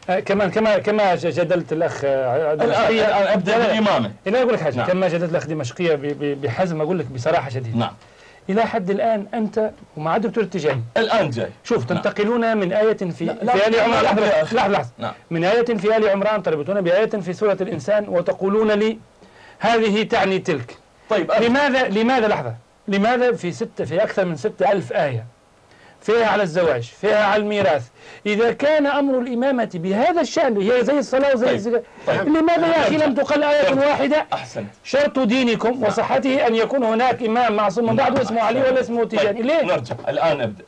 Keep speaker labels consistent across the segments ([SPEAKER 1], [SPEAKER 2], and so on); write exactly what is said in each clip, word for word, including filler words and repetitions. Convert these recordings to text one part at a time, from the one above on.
[SPEAKER 1] آه كمان كما كما جدلت الاخ
[SPEAKER 2] الان ابدا بالامامه.
[SPEAKER 1] انا اقول لك حاجه. نعم. كما جدلت الاخ دمشقيه بحزم، اقول لك بصراحه شديده.
[SPEAKER 2] نعم.
[SPEAKER 1] الى حد الان انت ومع الدكتور التجاني
[SPEAKER 2] الان جاي
[SPEAKER 1] شوف تنتقلون نعم. من آية في
[SPEAKER 2] لا
[SPEAKER 1] في آل عمران. لحظة لحظة لحظة
[SPEAKER 2] نعم.
[SPEAKER 1] من آية في آل عمران تربطون بآية في سورة الإنسان وتقولون لي هذه تعني تلك.
[SPEAKER 2] طيب
[SPEAKER 1] لماذا لماذا لحظة لماذا في ستة في أكثر من ستة ألف آية فيها على الزواج، فيها على الميراث، إذا كان أمر الإمامة بهذا الشأن هي زي الصلاة وزي
[SPEAKER 2] طيب.
[SPEAKER 1] الزكاة،
[SPEAKER 2] طيب.
[SPEAKER 1] لماذا يا أخي لم تقل آية واحدة؟
[SPEAKER 2] أحسنت.
[SPEAKER 1] شرط دينكم نعم. وصحته أن يكون هناك إمام معصوم من بعده اسمه علي ولا اسمه تجاني.
[SPEAKER 2] طيب.
[SPEAKER 1] ليه؟
[SPEAKER 2] نرجع الآن أبدأ.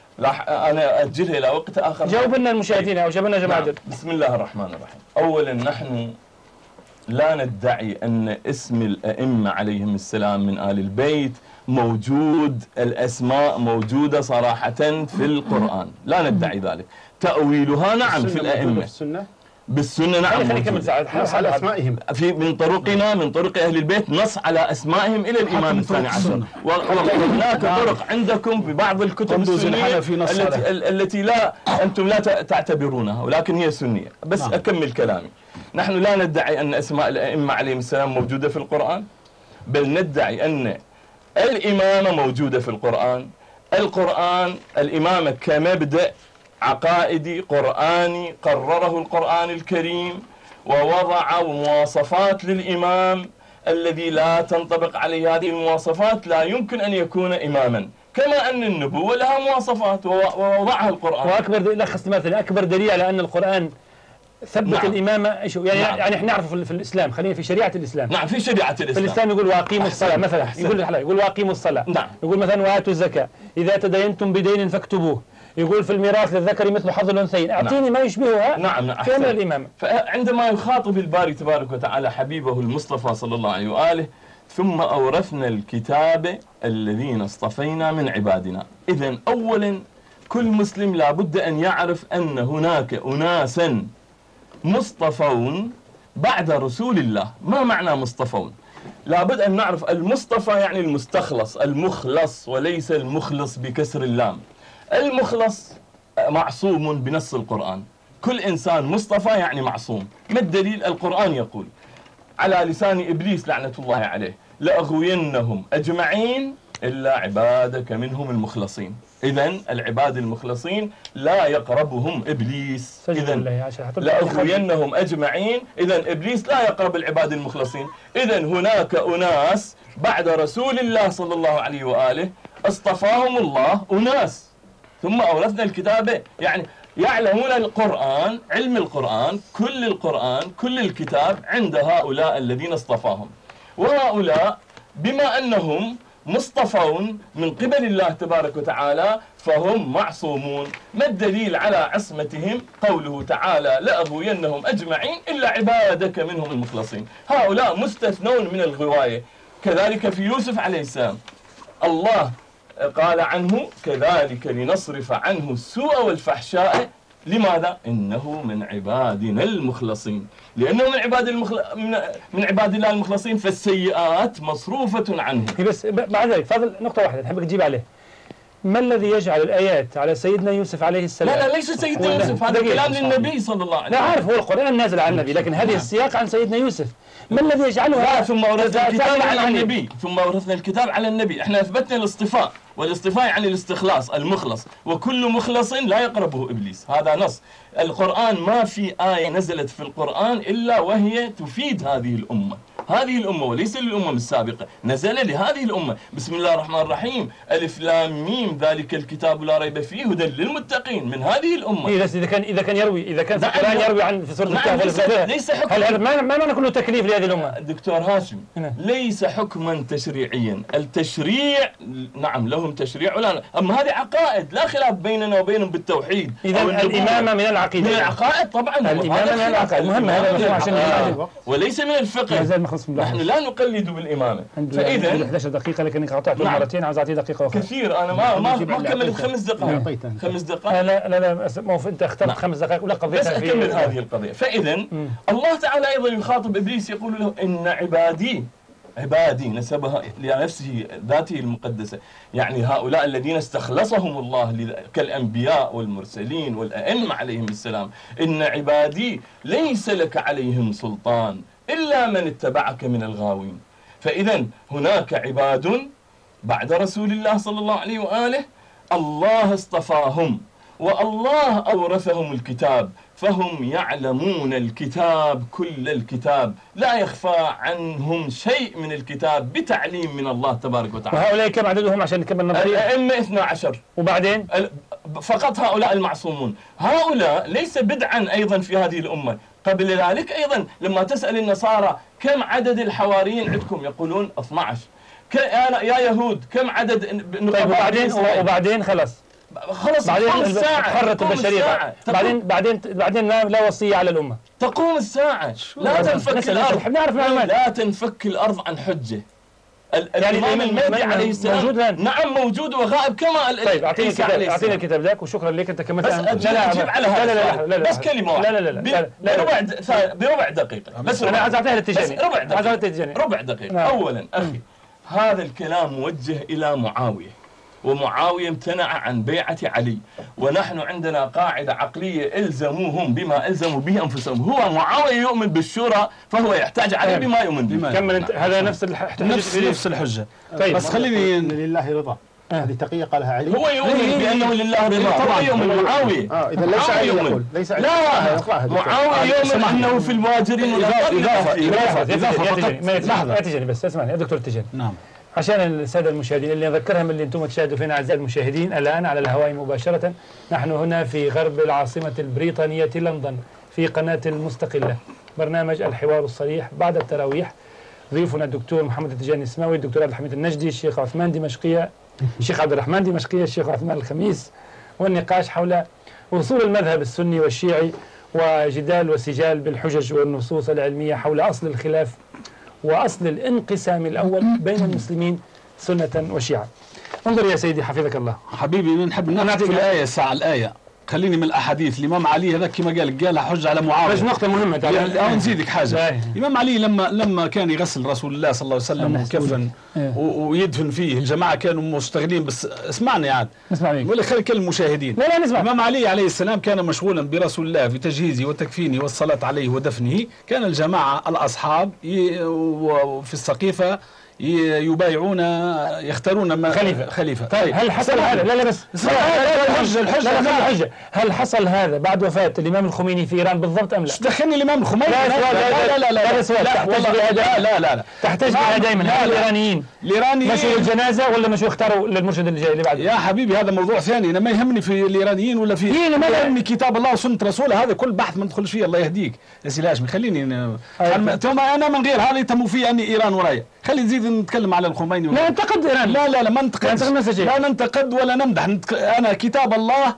[SPEAKER 2] لا أنا أجلها إلى وقت آخر.
[SPEAKER 1] جاوب لنا المشاهدين أو جاوب لنا جماعة.
[SPEAKER 2] نعم. بسم الله الرحمن الرحيم. أولا نحن لا ندعي أن اسم الأئمة عليهم السلام من آل البيت موجود، الأسماء موجودة صراحة في القرآن، لا ندعي ذلك. تأويلها نعم في الأئمة.
[SPEAKER 1] السنة
[SPEAKER 2] بالسنة نعم
[SPEAKER 1] موجود.
[SPEAKER 3] نص على أسمائهم.
[SPEAKER 2] في من طرقنا من طرق أهل البيت نص على أسمائهم إلى الإمام الثاني عشر. وهناك طرق عندكم في بعض الكتب السنية التي, التي لا أنتم لا تعتبرونها ولكن هي سنية. بس نعم. أكمل كلامي. نحن لا ندعي أن أسماء الأئمة عليهم السلام موجودة في القرآن، بل ندعي أن الإمامة موجودة في القرآن. القرآن الإمامة كمبدأ عقائدي قرآني قرره القرآن الكريم ووضع مواصفات للإمام الذي لا تنطبق عليه هذه المواصفات لا يمكن أن يكون إماما، كما أن النبوة لها مواصفات ووضعها القرآن.
[SPEAKER 1] وأكبر لخص مثلا أكبر دليل على أن القرآن ثبت نعم. الإمامة شو يعني نعم. يعني احنا نعرف في الإسلام، خلينا في شريعة الإسلام.
[SPEAKER 2] نعم في شريعة الإسلام.
[SPEAKER 1] في الإسلام يقول واقيموا الصلاة مثلا، يقول يقول واقيموا الصلاة.
[SPEAKER 2] نعم.
[SPEAKER 1] يقول مثلا وآتوا الزكاة، إذا تدينتم بدين فاكتبوه. يقول في الميراث للذكر مثل حظ الأنثيين، أعطيني نعم. ما يشبهها.
[SPEAKER 2] نعم نعم.
[SPEAKER 1] في أمر الإمامة.
[SPEAKER 2] فعندما يخاطب الباري تبارك وتعالى حبيبه المصطفى صلى الله عليه وآله ثم أورثنا الكتاب الذين اصطفينا من عبادنا. إذن أولا كل مسلم لابد أن يعرف أن هناك أناسا مصطفون بعد رسول الله. ما معنى مصطفون؟ لابد أن نعرف المصطفى يعني المستخلص المخلص وليس المخلص بكسر اللام. المخلص معصوم بنص القرآن، كل إنسان مصطفى يعني معصوم. ما الدليل؟ القرآن يقول على لسان إبليس لعنة الله عليه لأغوينهم أجمعين إلا عبادك منهم المخلصين. إذن العباد المخلصين لا يقربهم إبليس. إذن لأغوينهم أجمعين، إذن إبليس لا يقرب العباد المخلصين. إذن هناك أناس بعد رسول الله صلى الله عليه وآله اصطفاهم الله أناس ثم أورثنا الكتاب، يعني يعلمون القرآن، علم القرآن، كل القرآن كل الكتاب عند هؤلاء الذين اصطفاهم. وهؤلاء بما أنهم مصطفون من قبل الله تبارك وتعالى فهم معصومون. ما الدليل على عصمتهم؟ قوله تعالى لأغوينهم أجمعين إلا عبادك منهم المخلصين. هؤلاء مستثنون من الغواية. كذلك في يوسف عليه السلام الله قال عنه كذلك لنصرف عنه السوء والفحشاء. لماذا؟ إنه من عبادنا المخلصين. لأنه من عباد المخل... من... من عباد الله المخلصين فالسيئات مصروفة عنه.
[SPEAKER 1] بس مع ذلك فاضل نقطة واحدة نحبك تجيب عليه. ما الذي يجعل الآيات على سيدنا يوسف عليه السلام؟
[SPEAKER 2] لا لا ليس سيدنا يوسف، هذا كلام للنبي صلى الله عليه وسلم.
[SPEAKER 1] لا عارف هو القرآن نازل عن النبي لكن هذه السياق عن سيدنا يوسف. ما الذي يجعلها؟
[SPEAKER 2] ثم ورثنا الكتاب على النبي ثم ورثنا الكتاب على النبي. احنا اثبتنا الاصطفاء، والاصطفاء يعني الاستخلاص المخلص، وكل مخلص لا يقربه ابليس. هذا نص القرآن. ما في آية نزلت في القرآن الا وهي تفيد هذه الامة، هذه الامه وليس للامم السابقه، نزل لهذه الامه. بسم الله الرحمن الرحيم الف لام ميم ذلك الكتاب لا ريب فيه هدى للمتقين من هذه الامه.
[SPEAKER 1] إيه بس اذا كان اذا كان يروي اذا كان القرآن يروي عن في سوره الكهف
[SPEAKER 2] ليس, ليس حكم.
[SPEAKER 1] هل هذا ما ما معنى كله تكليف لهذه الامه؟
[SPEAKER 2] دكتور هاشم ليس حكما تشريعيا. التشريع نعم لهم تشريع ولا، اما هذه عقائد لا خلاف بيننا وبينهم بالتوحيد.
[SPEAKER 1] اذا الامامه من العقيده،
[SPEAKER 2] من العقائد طبعا.
[SPEAKER 1] الامامه من العقائد مهم هذا المفهوم عشان
[SPEAKER 2] آه. وليس من الفقه. نحن لا نقلد بالامامه.
[SPEAKER 1] فاذا احد عشر دقيقه لكنك قطعت نعم. مرتين، عاوز اعطيه دقيقه اخرى.
[SPEAKER 2] كثير انا ما ما ما كملت خمس دقائق. خمس دقائق
[SPEAKER 1] لا لا لا ما هو انت اخترت خمس دقائق ولا قضيه.
[SPEAKER 2] بس اكمل هذه القضيه. فاذا الله تعالى ايضا يخاطب ابليس يقول له ان عبادي عبادي نسبها لنفسه ذاته المقدسة، يعني هؤلاء الذين استخلصهم الله كالأنبياء والمرسلين والأئمة عليهم السلام، إن عبادي ليس لك عليهم سلطان إلا من اتبعك من الغاوين. فإذا هناك عباد بعد رسول الله صلى الله عليه وآله الله اصطفاهم والله أورثهم الكتاب، فهم يعلمون الكتاب كل الكتاب، لا يخفى عنهم شيء من الكتاب بتعليم من الله تبارك وتعالى.
[SPEAKER 1] وهؤلاء كم عددهم عشان نكمل نظرية؟
[SPEAKER 2] الأئمة اثنا عشر،
[SPEAKER 1] وبعدين
[SPEAKER 2] فقط هؤلاء المعصومون. هؤلاء ليس بدعا أيضا في هذه الأمة. قبل ذلك أيضا لما تسأل النصارى كم عدد الحواريين عندكم يقولون اثنا عشر. يا يهود كم عدد
[SPEAKER 1] طيب وبعدين وبعدين خلاص
[SPEAKER 2] خلص
[SPEAKER 1] بعدين
[SPEAKER 2] تقوم الساعة،
[SPEAKER 1] خرت البشرية، بعدين بعدين بعدين لا, لا وصية على الأمة،
[SPEAKER 2] تقوم الساعة، لا تنفك الأرض،
[SPEAKER 1] نعرف
[SPEAKER 2] لا تنفك الأرض عن حجة.
[SPEAKER 1] يعني
[SPEAKER 2] الإمام المهدي عليه السلام
[SPEAKER 1] موجود الآن؟
[SPEAKER 2] نعم موجود وغائب كما
[SPEAKER 1] طيب أعطيني الكتاب، أعطيني الكتاب ذاك وشكرا لك أنت كملت.
[SPEAKER 2] بس أجيب على هذا.
[SPEAKER 1] لا لا لا لا
[SPEAKER 2] بس كلمة
[SPEAKER 1] لا لا لا لا
[SPEAKER 2] بربع بربع دقيقة بس.
[SPEAKER 1] أنا عايز أعطيها للتجاني،
[SPEAKER 2] بس ربع
[SPEAKER 1] دقيقة،
[SPEAKER 2] ربع دقيقة. أولا أخي هذا الكلام موجه إلى معاوية، ومعاوية امتنع عن بيعة علي، ونحن عندنا قاعدة عقلية الزموهم بما الزموا به أنفسهم. هو معاوية يؤمن بالشورى فهو يحتاج علي بما يؤمن به.
[SPEAKER 1] كمل انت. هذا نفس
[SPEAKER 3] نفس نفس الحجة.
[SPEAKER 1] طيب
[SPEAKER 3] بس خليني
[SPEAKER 4] لله رضا هذه تقية قالها علي.
[SPEAKER 2] هو يؤمن بأنه لله رضا، هو يؤمن معاوية.
[SPEAKER 4] اه اذا ليس علي يقول ليس علي.
[SPEAKER 2] لا معاوية يؤمن أنه في المهاجرين
[SPEAKER 3] إضافة إضافة
[SPEAKER 1] إضافة لحظة يا تجاني بس اسمعني يا دكتور تجاني.
[SPEAKER 3] نعم.
[SPEAKER 1] عشان السادة المشاهدين اللي نذكرهم اللي انتم تشاهدوا فينا اعزائي المشاهدين الان على الهواء مباشرة، نحن هنا في غرب العاصمة البريطانية لندن في قناة المستقلة، برنامج الحوار الصريح بعد التراويح. ضيوفنا الدكتور محمد التجاني السماوي، الدكتور عبد الحميد النجدي، الشيخ عثمان دمشقية، الشيخ عبد الرحمن دمشقية، الشيخ عثمان الخميس، والنقاش حول أصول المذهب السني والشيعي وجدال وسجال بالحجج والنصوص العلمية حول أصل الخلاف وأصل الانقسام الأول بين المسلمين سنة وشيعة. انظر يا سيدي حفظك الله.
[SPEAKER 3] حبيبي نحب نعطي الآية ساعة الآية، خليني من الأحاديث. الإمام علي هذا كما قال قالها حجة على معاوية.
[SPEAKER 1] بس نقطة مهمة تعالى
[SPEAKER 3] أو نزيدك حاجة. الإمام علي لما لما كان يغسل رسول الله صلى الله عليه وسلم وكفن ويدفن فيه، الجماعة كانوا مشتغلين. بس اسمعني يا عاد
[SPEAKER 1] اسمع منك
[SPEAKER 3] ولا خلي كل المشاهدين.
[SPEAKER 1] لا لا نسمع.
[SPEAKER 3] الإمام علي عليه السلام كان مشغولا برسول الله في تجهيزه وتكفينه والصلاة عليه ودفنه. كان الجماعة الأصحاب في السقيفة يبايعون يختارون
[SPEAKER 1] خليفة
[SPEAKER 3] خليفة.
[SPEAKER 1] طيب هل حصل هذا؟ لا لا بس الحجة الحجة الحجة هل حصل هذا بعد وفاة الإمام الخميني في إيران بالضبط أم لا؟
[SPEAKER 3] دخلني الإمام الخميني.
[SPEAKER 1] لا لا لا لا لا
[SPEAKER 3] لا لا لا لا
[SPEAKER 1] تحتاج بها دائما. هل الإيرانيين
[SPEAKER 3] الإيرانيين
[SPEAKER 1] مشوا الجنازة ولا مشوا اختاروا للمرشد اللي جاي اللي بعده؟
[SPEAKER 3] يا حبيبي هذا موضوع ثاني. أنا ما يهمني في الإيرانيين ولا في
[SPEAKER 1] إيه ما
[SPEAKER 3] يهمني كتاب الله وسنة رسوله. هذا كل بحث ما ندخلش فيه الله يهديك يا سي الهاشمي. خليني ثم أنا من غير هذا يتموا فيه أني إيران ورايا. خلي نزيد نتكلم على الخميني.
[SPEAKER 1] لا ننتقد إيران.
[SPEAKER 3] لا لا لا ما ننتقد لا ننتقد ولا نمدح. أنا كتاب الله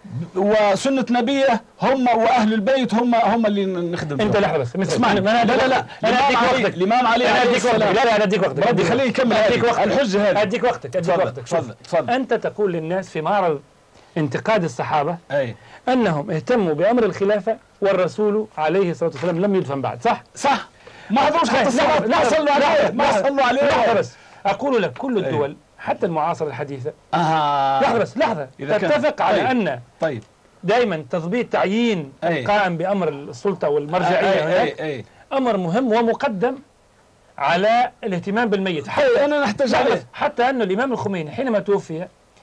[SPEAKER 3] وسنة نبيه هم وأهل البيت هم هم اللي نخدم.
[SPEAKER 1] أنت لحظة بس
[SPEAKER 3] اسمعني. لا لا لا
[SPEAKER 1] أنا أديك وقتك.
[SPEAKER 3] الإمام علي
[SPEAKER 1] أنا أديك وقتك. لا لا أنا أديك وقتك.
[SPEAKER 3] بدي خليه يكمل.
[SPEAKER 1] أديك وقتك.
[SPEAKER 3] الحجة هذه.
[SPEAKER 1] أديك وقتك. أديك وقتك.
[SPEAKER 3] تفضل تفضل.
[SPEAKER 1] أنت تقول للناس في معرض انتقاد الصحابة
[SPEAKER 3] أي
[SPEAKER 1] أنهم اهتموا بأمر الخلافة والرسول عليه الصلاة والسلام لم يدفن بعد. صح؟
[SPEAKER 3] صح. ما حضروش حتى الصلاة. ما صلوا عليه. ما صلوا عليه.
[SPEAKER 1] لحظة بس أقول لك كل الدول حتى المعاصرة الحديثة
[SPEAKER 3] آه.
[SPEAKER 1] لحظة بس لحظة تتفق على
[SPEAKER 3] أي.
[SPEAKER 1] أن
[SPEAKER 3] طيب
[SPEAKER 1] دائما تثبيت تعيين القائم بأمر السلطة والمرجعية هناك
[SPEAKER 3] أي. أي.
[SPEAKER 1] أمر مهم ومقدم على الاهتمام بالميت. حتى
[SPEAKER 3] أنا نحتاج عليه.
[SPEAKER 1] حتى أن الإمام الخميني حينما توفي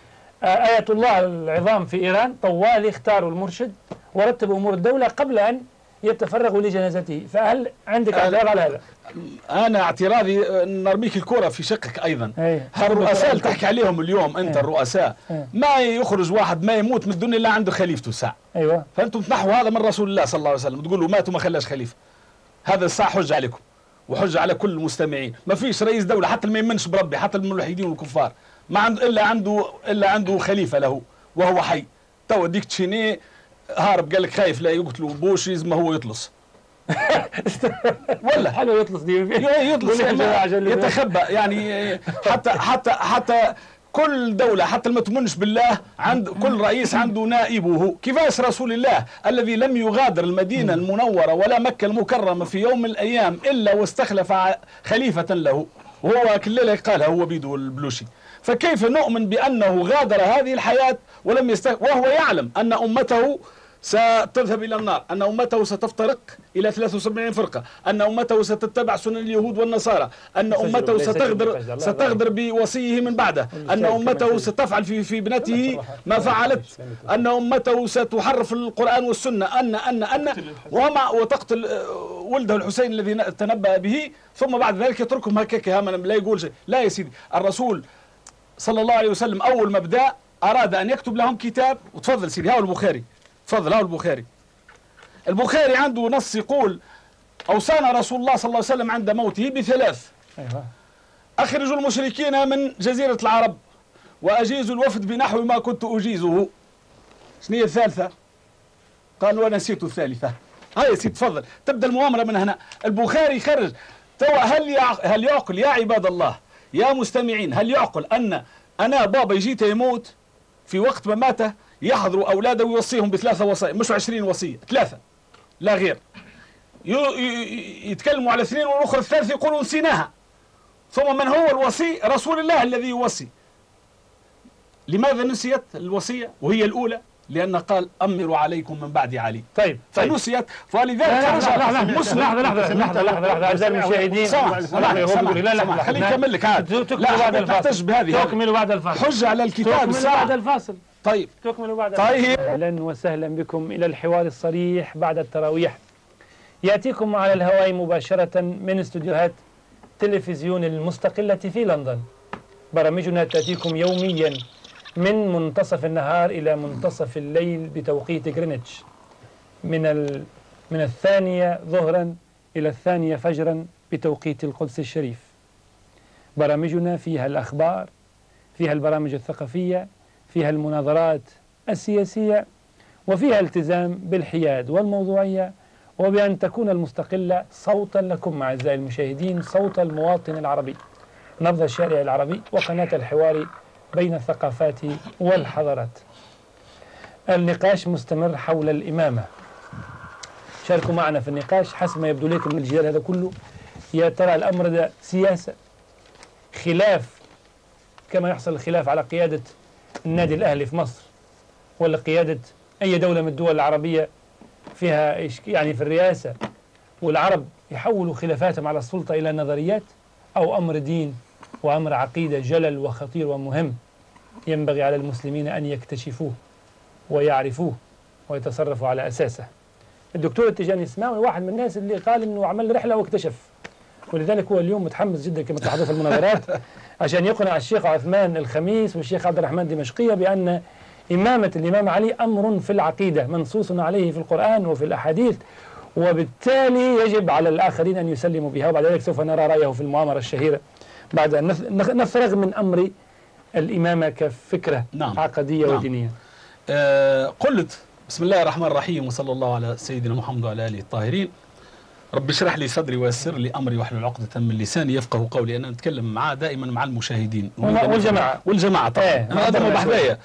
[SPEAKER 1] آية الله العظام في إيران طوال اختاروا المرشد ورتبوا أمور الدولة قبل أن يتفرغوا لجنازته. فهل عندك اعتراض على هذا؟
[SPEAKER 3] أنا اعتراضي نرميك الكرة في شقك أيضا.
[SPEAKER 1] أيه.
[SPEAKER 3] الرؤساء اللي تحكي عليهم اليوم أنت. أيه. الرؤساء أيه. ما يخرج واحد ما يموت من الدنيا إلا عنده خليفته ساعة.
[SPEAKER 1] أيوة.
[SPEAKER 3] فأنتم تنحوا هذا من رسول الله صلى الله عليه وسلم تقولوا مات وما خلاش خليفة. هذا الساعة حجة عليكم وحجة على كل المستمعين. ما فيش رئيس دولة حتى اللي ما يمنش بربي حتى الملحدين والكفار ما عنده إلا عنده إلا عنده خليفة له وهو حي. تو ديك تشيني هارب قال لك خايف لا يقتلوا بوش ما هو يطلس.
[SPEAKER 1] ولا حلو يطلس دي
[SPEAKER 3] يطلس يتخبى يعني. حتى حتى حتى كل دولة حتى ما تمنش بالله عند كل رئيس عنده نائبه. كيفاش رسول الله الذي لم يغادر المدينة المنورة ولا مكة المكرمة في يوم من الأيام إلا واستخلف خليفة له وهو كل ليلة قالها هو بيدو البلوشي. فكيف نؤمن بأنه غادر هذه الحياة ولم يست... وهو يعلم أن أمته ستذهب إلى النار، أن أمته ستفترق إلى ثلاث وسبعين فرقة، أن أمته ستتبع سنن اليهود والنصارى، أن أمته ستغدر ستغدر بوصيه من بعده، أن أمته ستفعل في في ابنته ما فعلت، أن أمته ستحرف القرآن والسنة، أن أن أن وما وتقتل ولده الحسين الذي تنبأ به، ثم بعد ذلك يتركهم هكاك همنا لا يقول شيء. لا يا سيدي، الرسول صلى الله عليه وسلم أول ما بدأ أراد أن يكتب لهم كتاب. وتفضل سيدي، هاو البخاري، تفضل هاو البخاري. البخاري عنده نص يقول أوصانا رسول الله صلى الله عليه وسلم عند موته بثلاث:
[SPEAKER 1] أيوة.
[SPEAKER 3] أخرجوا المشركين من جزيرة العرب وأجيزوا الوفد بنحو ما كنت أجيزه. شنو هي الثالثة؟ قال ونسيت الثالثة. هاي يا سيدي تفضل، تبدأ المؤامرة من هنا. البخاري خرج توا. هل هل يعقل يا عباد الله يا مستمعين، هل يعقل أن أنا بابا جيت يموت في وقت مماته يحضروا أولاده ويوصيهم بثلاثة وصايا، مش عشرين وصية، ثلاثة لا غير، يتكلموا على اثنين والأخرى الثالث يقولوا نسيناها. ثم من هو الوصي؟ رسول الله الذي يوصي. لماذا نسيت الوصية وهي الأولى؟ لأن قال أمروا عليكم من بعد علي.
[SPEAKER 1] طيب
[SPEAKER 3] فنسيت، فلذلك
[SPEAKER 1] لحظة لحظة لحظة لحظة لحظة لحظة أعزائي المشاهدين،
[SPEAKER 3] لا لا خليك أكمل لك عاد.
[SPEAKER 1] تكملوا بعد الفاصل. تكملوا بعد الفاصل.
[SPEAKER 3] حجة على الكتاب
[SPEAKER 1] تكملوا بعد الفاصل.
[SPEAKER 3] طيب
[SPEAKER 1] تكملوا بعد
[SPEAKER 3] طيب.
[SPEAKER 1] أهلا وسهلا بكم إلى الحوار الصريح بعد التراويح، يأتيكم على الهواء مباشرة من استوديوهات تلفزيون المستقلة في لندن. برامجنا تأتيكم يوميا من منتصف النهار إلى منتصف الليل بتوقيت غرينتش، من ال... من الثانية ظهرا إلى الثانية فجرا بتوقيت القدس الشريف. برامجنا فيها الأخبار، فيها البرامج الثقافية، فيها المناظرات السياسية، وفيها التزام بالحياد والموضوعية، وبأن تكون المستقلة صوتا لكم أعزائي المشاهدين، صوت المواطن العربي، نبض الشارع العربي، وقناة الحوار بين الثقافات والحضارات. النقاش مستمر حول الإمامة. شاركوا معنا في النقاش حسب ما يبدو لكم من الجدال هذا كله. يا ترى الأمر ده سياسة، خلاف كما يحصل الخلاف على قيادة النادي الأهلي في مصر ولا قيادة أي دولة من الدول العربية فيها يعني في الرئاسة، والعرب يحولوا خلافاتهم على السلطة إلى نظريات، أو أمر دين وأمر عقيدة جلل وخطير ومهم ينبغي على المسلمين أن يكتشفوه ويعرفوه ويتصرفوا على أساسه. الدكتور التجاني السماوي واحد من الناس اللي قال إنه عمل رحلة واكتشف، ولذلك هو اليوم متحمس جدا كما تلاحظوا في المناظرات عشان يقنع الشيخ عثمان الخميس والشيخ عبد الرحمن دمشقية بأن إمامة الإمام علي أمر في العقيدة منصوص عليه في القرآن وفي الأحاديث، وبالتالي يجب على الآخرين أن يسلموا بها. وبعد ذلك سوف نرى رأيه في المؤامرة الشهيرة بعد أن نفرغ من أمر الإمامة كفكرة
[SPEAKER 3] نعم.
[SPEAKER 1] عقدية
[SPEAKER 3] نعم.
[SPEAKER 1] ودينية.
[SPEAKER 3] آه قلت بسم الله الرحمن الرحيم وصلى الله على سيدنا محمد وعلى آله الطاهرين. رب اشرح لي صدري ويسر لي أمري واحلل عقدة من لساني يفقه قولي. أنا نتكلم معاه دائما مع المشاهدين
[SPEAKER 1] والجماعة
[SPEAKER 3] والجماعة طبعا.
[SPEAKER 1] ايه
[SPEAKER 3] أنا أدم بحذايا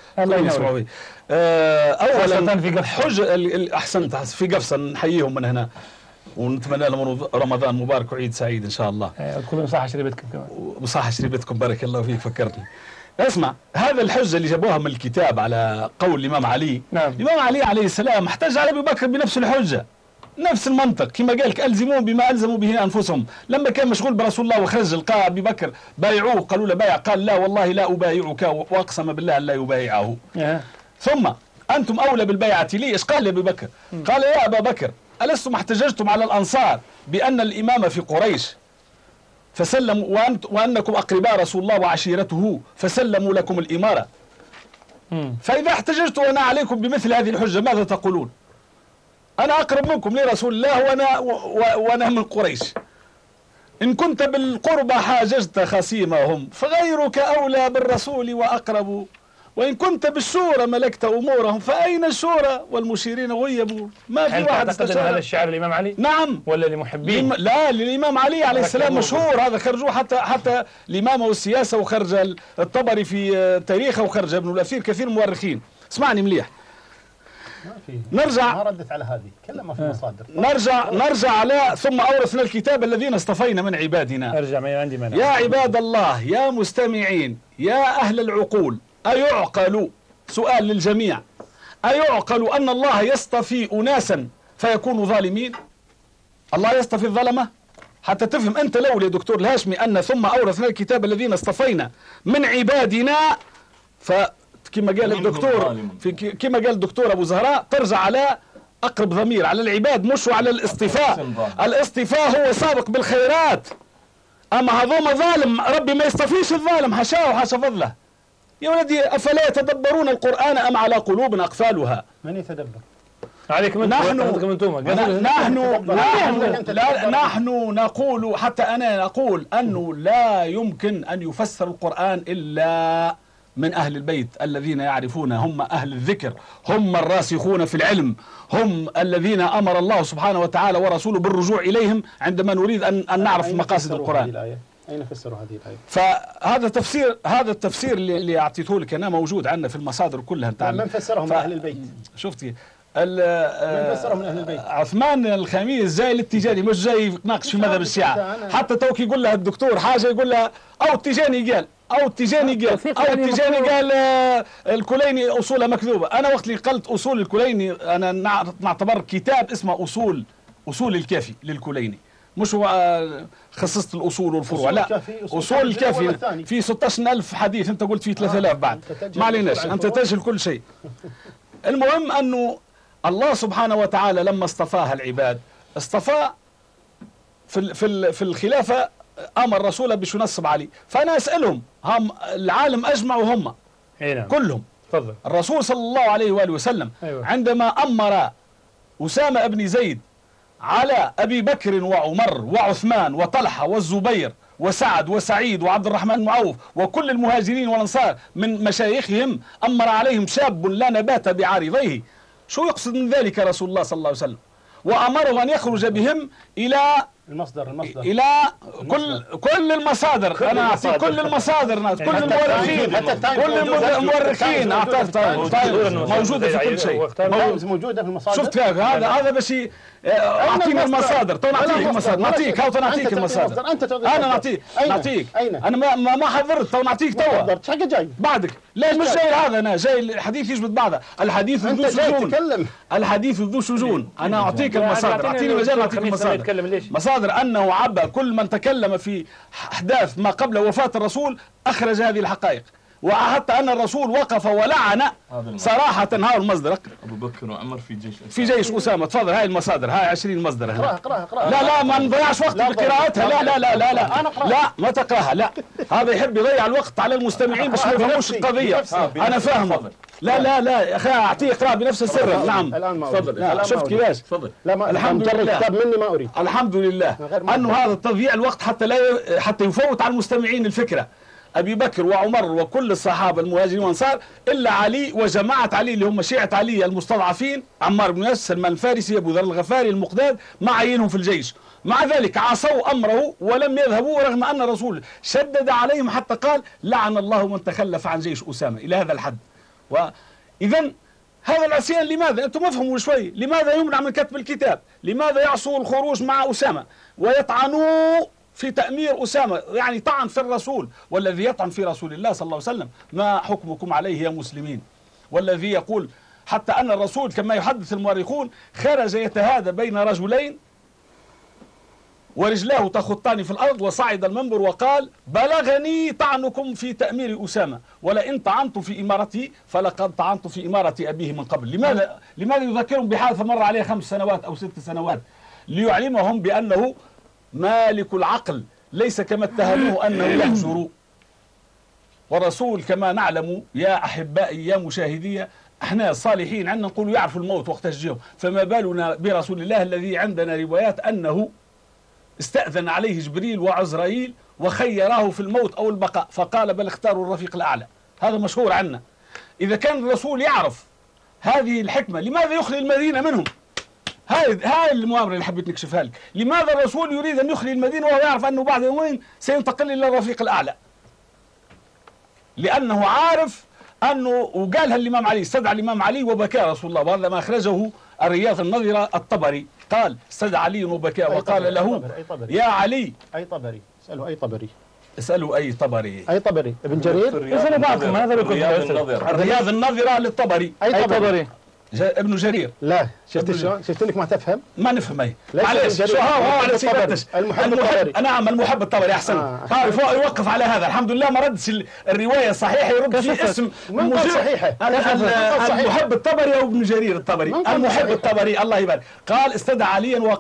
[SPEAKER 3] آه أولا حج أحسنت في قفصة نحييهم من هنا ونتمنى لهم رمضان مبارك وعيد سعيد إن شاء الله.
[SPEAKER 1] كلهم صحة شريبتكم كمان.
[SPEAKER 3] وصحة شريبتكم بارك الله فيك فكرتني. اسمع، هذا الحجة اللي جابوها من الكتاب على قول الإمام علي.
[SPEAKER 1] نعم.
[SPEAKER 3] الإمام علي عليه السلام احتج على أبي بكر بنفس الحجة، نفس المنطق، كما قال لك ألزموهم بما ألزموا به أنفسهم. لما كان مشغول برسول الله وخرج لقى أبي بكر بايعوه، قالوا له بايع، قال لا والله لا أبايعك، وأقسم بالله أن لا يبايعه.
[SPEAKER 1] اه.
[SPEAKER 3] ثم أنتم أولى بالبيعة لي. إيش قال لأبي بكر؟ قال يا أبا بكر ألستم احتججتم على الأنصار بأن الإمامة في قريش فسلموا وأنت وأنكم أقرباء رسول الله وعشيرته فسلموا لكم الإمارة.
[SPEAKER 1] مم.
[SPEAKER 3] فإذا احتججت وأنا عليكم بمثل هذه الحجة ماذا تقولون؟ أنا أقرب منكم لرسول الله وأنا وأنا من قريش. إن كنت بالقربى حاججت خصيمهم فغيرك أولى بالرسول وأقرب، وإن كنت بالشورى ملكت أمورهم فأين الشورى والمشيرين غيبوا. ما في واحد
[SPEAKER 1] استشار. هذا الشعر الإمام علي؟
[SPEAKER 3] نعم.
[SPEAKER 1] ولا لمحبين؟
[SPEAKER 3] لم... لا للإمام علي عليه السلام مشهور هذا، خرجوه حتى حتى الإمامة والسياسة، وخرج الطبري في تاريخه، وخرج ابن الأثير كثير من المؤرخين. اسمعني مليح.
[SPEAKER 4] ما في
[SPEAKER 3] نرجع
[SPEAKER 4] ما ردت على هذه، كلها في المصادر.
[SPEAKER 3] نرجع نرجع على ثم أورثنا الكتاب الذين اصطفينا من عبادنا.
[SPEAKER 1] ارجع ما عندي مانع.
[SPEAKER 3] يا عباد الله، يا مستمعين، يا أهل العقول، أيعقل، سؤال للجميع، أيعقل أن الله يصطفي أناسا فيكونوا ظالمين؟ الله يصطفي الظلمة؟ حتى تفهم أنت لو يا دكتور الهاشمي أن ثم أورثنا الكتاب الذين اصطفينا من عبادنا، فكما قال الدكتور في كما قال الدكتور أبو زهراء ترجع على أقرب ضمير على العباد مش على الاصطفاء. الاصطفاء هو سابق بالخيرات، أما هذوما ظالم ربي ما يصطفيش الظالم، حاشاه وحاشا فضله. يا ولدي أفلا يتدبرون القرآن أم على قلوب أقفالها؟
[SPEAKER 4] من يتدبر؟
[SPEAKER 1] عليك من
[SPEAKER 3] نحن
[SPEAKER 1] انتم
[SPEAKER 3] نحن نحن لا نحن نقول، حتى أنا نقول أنه لا يمكن أن يفسر القرآن إلا من أهل البيت الذين يعرفون، هم أهل الذكر، هم الراسخون في العلم، هم الذين أمر الله سبحانه وتعالى ورسوله بالرجوع إليهم عندما نريد أن أن نعرف مقاصد القرآن.
[SPEAKER 4] أين فسروا هذه الآية؟
[SPEAKER 3] فهذا تفسير هذا التفسير اللي, اللي أعطيته لك أنا موجود عندنا في المصادر كلها. أنت
[SPEAKER 4] من فسرهم ف... أهل البيت؟
[SPEAKER 3] شفتي
[SPEAKER 4] من فسرهم من أهل البيت؟
[SPEAKER 3] عثمان الخميس جاي للتجاني، مش جاي يناقش في مذهب الشيعة. حتى توكي يقول لها الدكتور حاجة يقول لها أو التجاني قال أو التجاني قال أو التجاني قال الكليني أصولها مكذوبة. أنا وقت اللي قلت أصول الكليني أنا نعتبر كتاب اسمه أصول أصول الكافي للكليني، مش هو خصصت الأصول والفروع، لا أصول الكافي في ستة عشر ألف حديث، أنت قلت فيه ثلاثة آلاف بعد، ما عليناش أنت تجهل كل شيء. المهم أنه الله سبحانه وتعالى لما اصطفاها العباد اصطفى في في في الخلافة، أمر رسوله بشو نصب عليه. فأنا أسألهم، هم العالم أجمعوا هم كلهم،
[SPEAKER 1] تفضل.
[SPEAKER 3] الرسول صلى الله عليه وآله وسلم
[SPEAKER 1] أيوة.
[SPEAKER 3] عندما أمر أسامة بن زيد على أبي بكر وعمر وعثمان وطلحة والزبير وسعد وسعيد وعبد الرحمن بن عوف وكل المهاجرين والأنصار من مشايخهم، أمر عليهم شاب لا نبات بعارضيه. شو يقصد من ذلك رسول الله صلى الله عليه وسلم؟ وأمره أن يخرج بهم إلى
[SPEAKER 4] المصدر المصدر
[SPEAKER 3] إلى كل كل المصادر. أنا أعطيك كل المصادر، كل المؤرخين، كل المؤرخين أعطيت موجودة في كل شيء،
[SPEAKER 4] موجودة في المصادر.
[SPEAKER 3] شفت هذا هذا باش أعطيني المصادر، تو نعطيك المصادر، نعطيك هاو نعطيك المصادر، أنا نعطيك نعطيك أنا ما ما حضرت، تو نعطيك توا
[SPEAKER 4] حاجة جاي
[SPEAKER 3] بعدك. لا مش جاي هذا، أنا جاي الحديث يجبد بعضه، الحديث ذو شجون، الحديث ذو شجون. أنا أعطيك المصادر، أعطيني مجال نعطيك المصادر. مصادر أنه عبى كل من تكلم في أحداث ما قبل وفاة الرسول أخرج هذه الحقائق، وحتى أن الرسول وقف ولعن صراحة. هاو المصدر
[SPEAKER 2] أبو بكر وعمر في جيش
[SPEAKER 3] في جيش أسامة. تفضل هاي المصادر، هاي عشرين مصدر.
[SPEAKER 4] اقراها اقراها اقراها.
[SPEAKER 3] لا لا ما نضيعش وقت بقراءتها، لا لا لا لا لا لا ما تقراها، لا هذا يحب يضيع الوقت على المستمعين باش ما يفهموش القضية. أنا فاهمه. لا لا لا يا أخي أعطيه اقرأ بنفس السر. نعم تفضل. شفت كيفاش؟
[SPEAKER 2] تفضل.
[SPEAKER 3] الحمد لله
[SPEAKER 4] الكتاب مني ما أريد.
[SPEAKER 3] الحمد لله أنه هذا تضييع الوقت حتى لا حتى يفوت على المستمعين الفكرة. أبي بكر وعمر وكل الصحابة المهاجرين والأنصار إلا علي وجماعة علي اللي هم شيعة علي المستضعفين، عمار بن ياسر، سلمان الفارسي، أبو ذر الغفاري، المقداد، ما عينهم في الجيش. مع ذلك عصوا أمره ولم يذهبوا، رغم أن الرسول شدد عليهم حتى قال لعن الله من تخلف عن جيش أسامة، إلى هذا الحد. وإذا هذا العصيان لماذا؟ أنتم افهموا شوي، لماذا يمنع من كتب الكتاب؟ لماذا يعصوا الخروج مع أسامة ويطعنوا في تأمير أسامة؟ يعني طعن في الرسول، والذي يطعن في رسول الله صلى الله عليه وسلم ما حكمكم عليه يا مسلمين؟ والذي يقول حتى أن الرسول كما يحدث المؤرخون خرج يتهادى بين رجلين ورجلاه تخطان في الأرض، وصعد المنبر وقال بلغني طعنكم في تأمير أسامة، ولئن طعنت في إمارته فلقد طعنت في إمارة أبيه من قبل. لماذا لماذا يذكرهم بحادثة مر عليه خمس سنوات أو ست سنوات؟ ليعلمهم بأنه مالك العقل، ليس كما اتهموه أنه يهجر. والرسول كما نعلم يا أحبائي يا مشاهدي، احنا الصالحين عندنا نقول يعرفوا الموت وقت تشجيهم، فما بالنا برسول الله الذي عندنا روايات أنه استأذن عليه جبريل وعزرائيل وخيراه في الموت أو البقاء، فقال بل اختاروا الرفيق الأعلى. هذا مشهور عنا. إذا كان الرسول يعرف هذه الحكمة لماذا يخلي المدينة منهم؟ هاي هاي المؤامرة اللي حبيت نكشفها لك. لماذا الرسول يريد أن يخلي المدينة وهو يعرف أنه بعد يومين سينتقل إلى الرفيق الأعلى؟ لأنه عارف انه وقالها الامام علي، استدعى الامام علي وبكى رسول الله، وهذا ما اخرجه الرياض النظرة الطبري، قال استدعى علي وبكى وقال له يا علي.
[SPEAKER 4] اي طبري، اساله اي طبري،
[SPEAKER 3] اسألوا أي طبري.
[SPEAKER 4] أي طبري ابن جرير.
[SPEAKER 1] اسألوا بعضكم هذا
[SPEAKER 2] الرياض النظرة.
[SPEAKER 3] الرياض النظرة للطبري.
[SPEAKER 4] أي طبري.
[SPEAKER 3] ابن جرير.
[SPEAKER 4] لا شفت شلون؟ شفت انك ما تفهم؟
[SPEAKER 3] ما نفهم اي.
[SPEAKER 4] معلش
[SPEAKER 3] شو هو هو على سيفتش.
[SPEAKER 4] المحب الطبري.
[SPEAKER 3] نعم المحب الطبري احسن. آه. فوق يوقف على هذا، الحمد لله ما ردش الرواية الصحيحة، يرد في اسم
[SPEAKER 4] من قال صحيحة؟
[SPEAKER 3] المحب الطبري او ابن جرير الطبري. المحب الطبري الله يبارك. قال استدعى عليا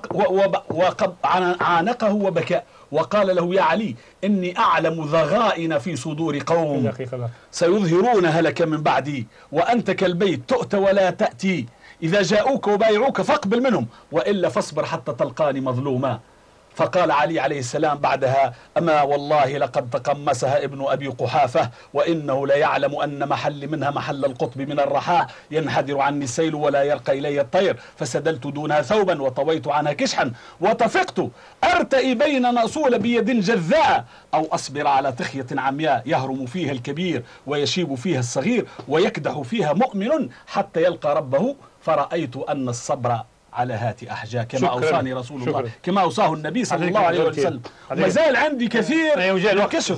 [SPEAKER 3] وعانقه وبكى وقال له يا علي إني أعلم ضغائن في صدور قوم سيظهرونها لك من بعدي، وأنت كالبيت تؤتى ولا تأتي، إذا جاءوك وبايعوك فاقبل منهم وإلا فاصبر حتى تلقاني مظلوما. فقال علي عليه السلام بعدها أما والله لقد تقمسها ابن أبي قحافة وإنه ليعلم أن محل منها محل القطب من الرحاء، ينحدر عني السيل ولا يرقى إلي الطير، فسدلت دونها ثوبا وطويت عنها كشحا وطفقت أرتئي بين نأصول بيد جذاء أو أصبر على تخية عمياء يهرم فيها الكبير ويشيب فيها الصغير ويكدح فيها مؤمن حتى يلقى ربه، فرأيت أن الصبر على هات أحجاه كما أوصاني رسول الله، كما أوصاه النبي صلى الله عليه وسلم. ما زال عندي كثير وكشف،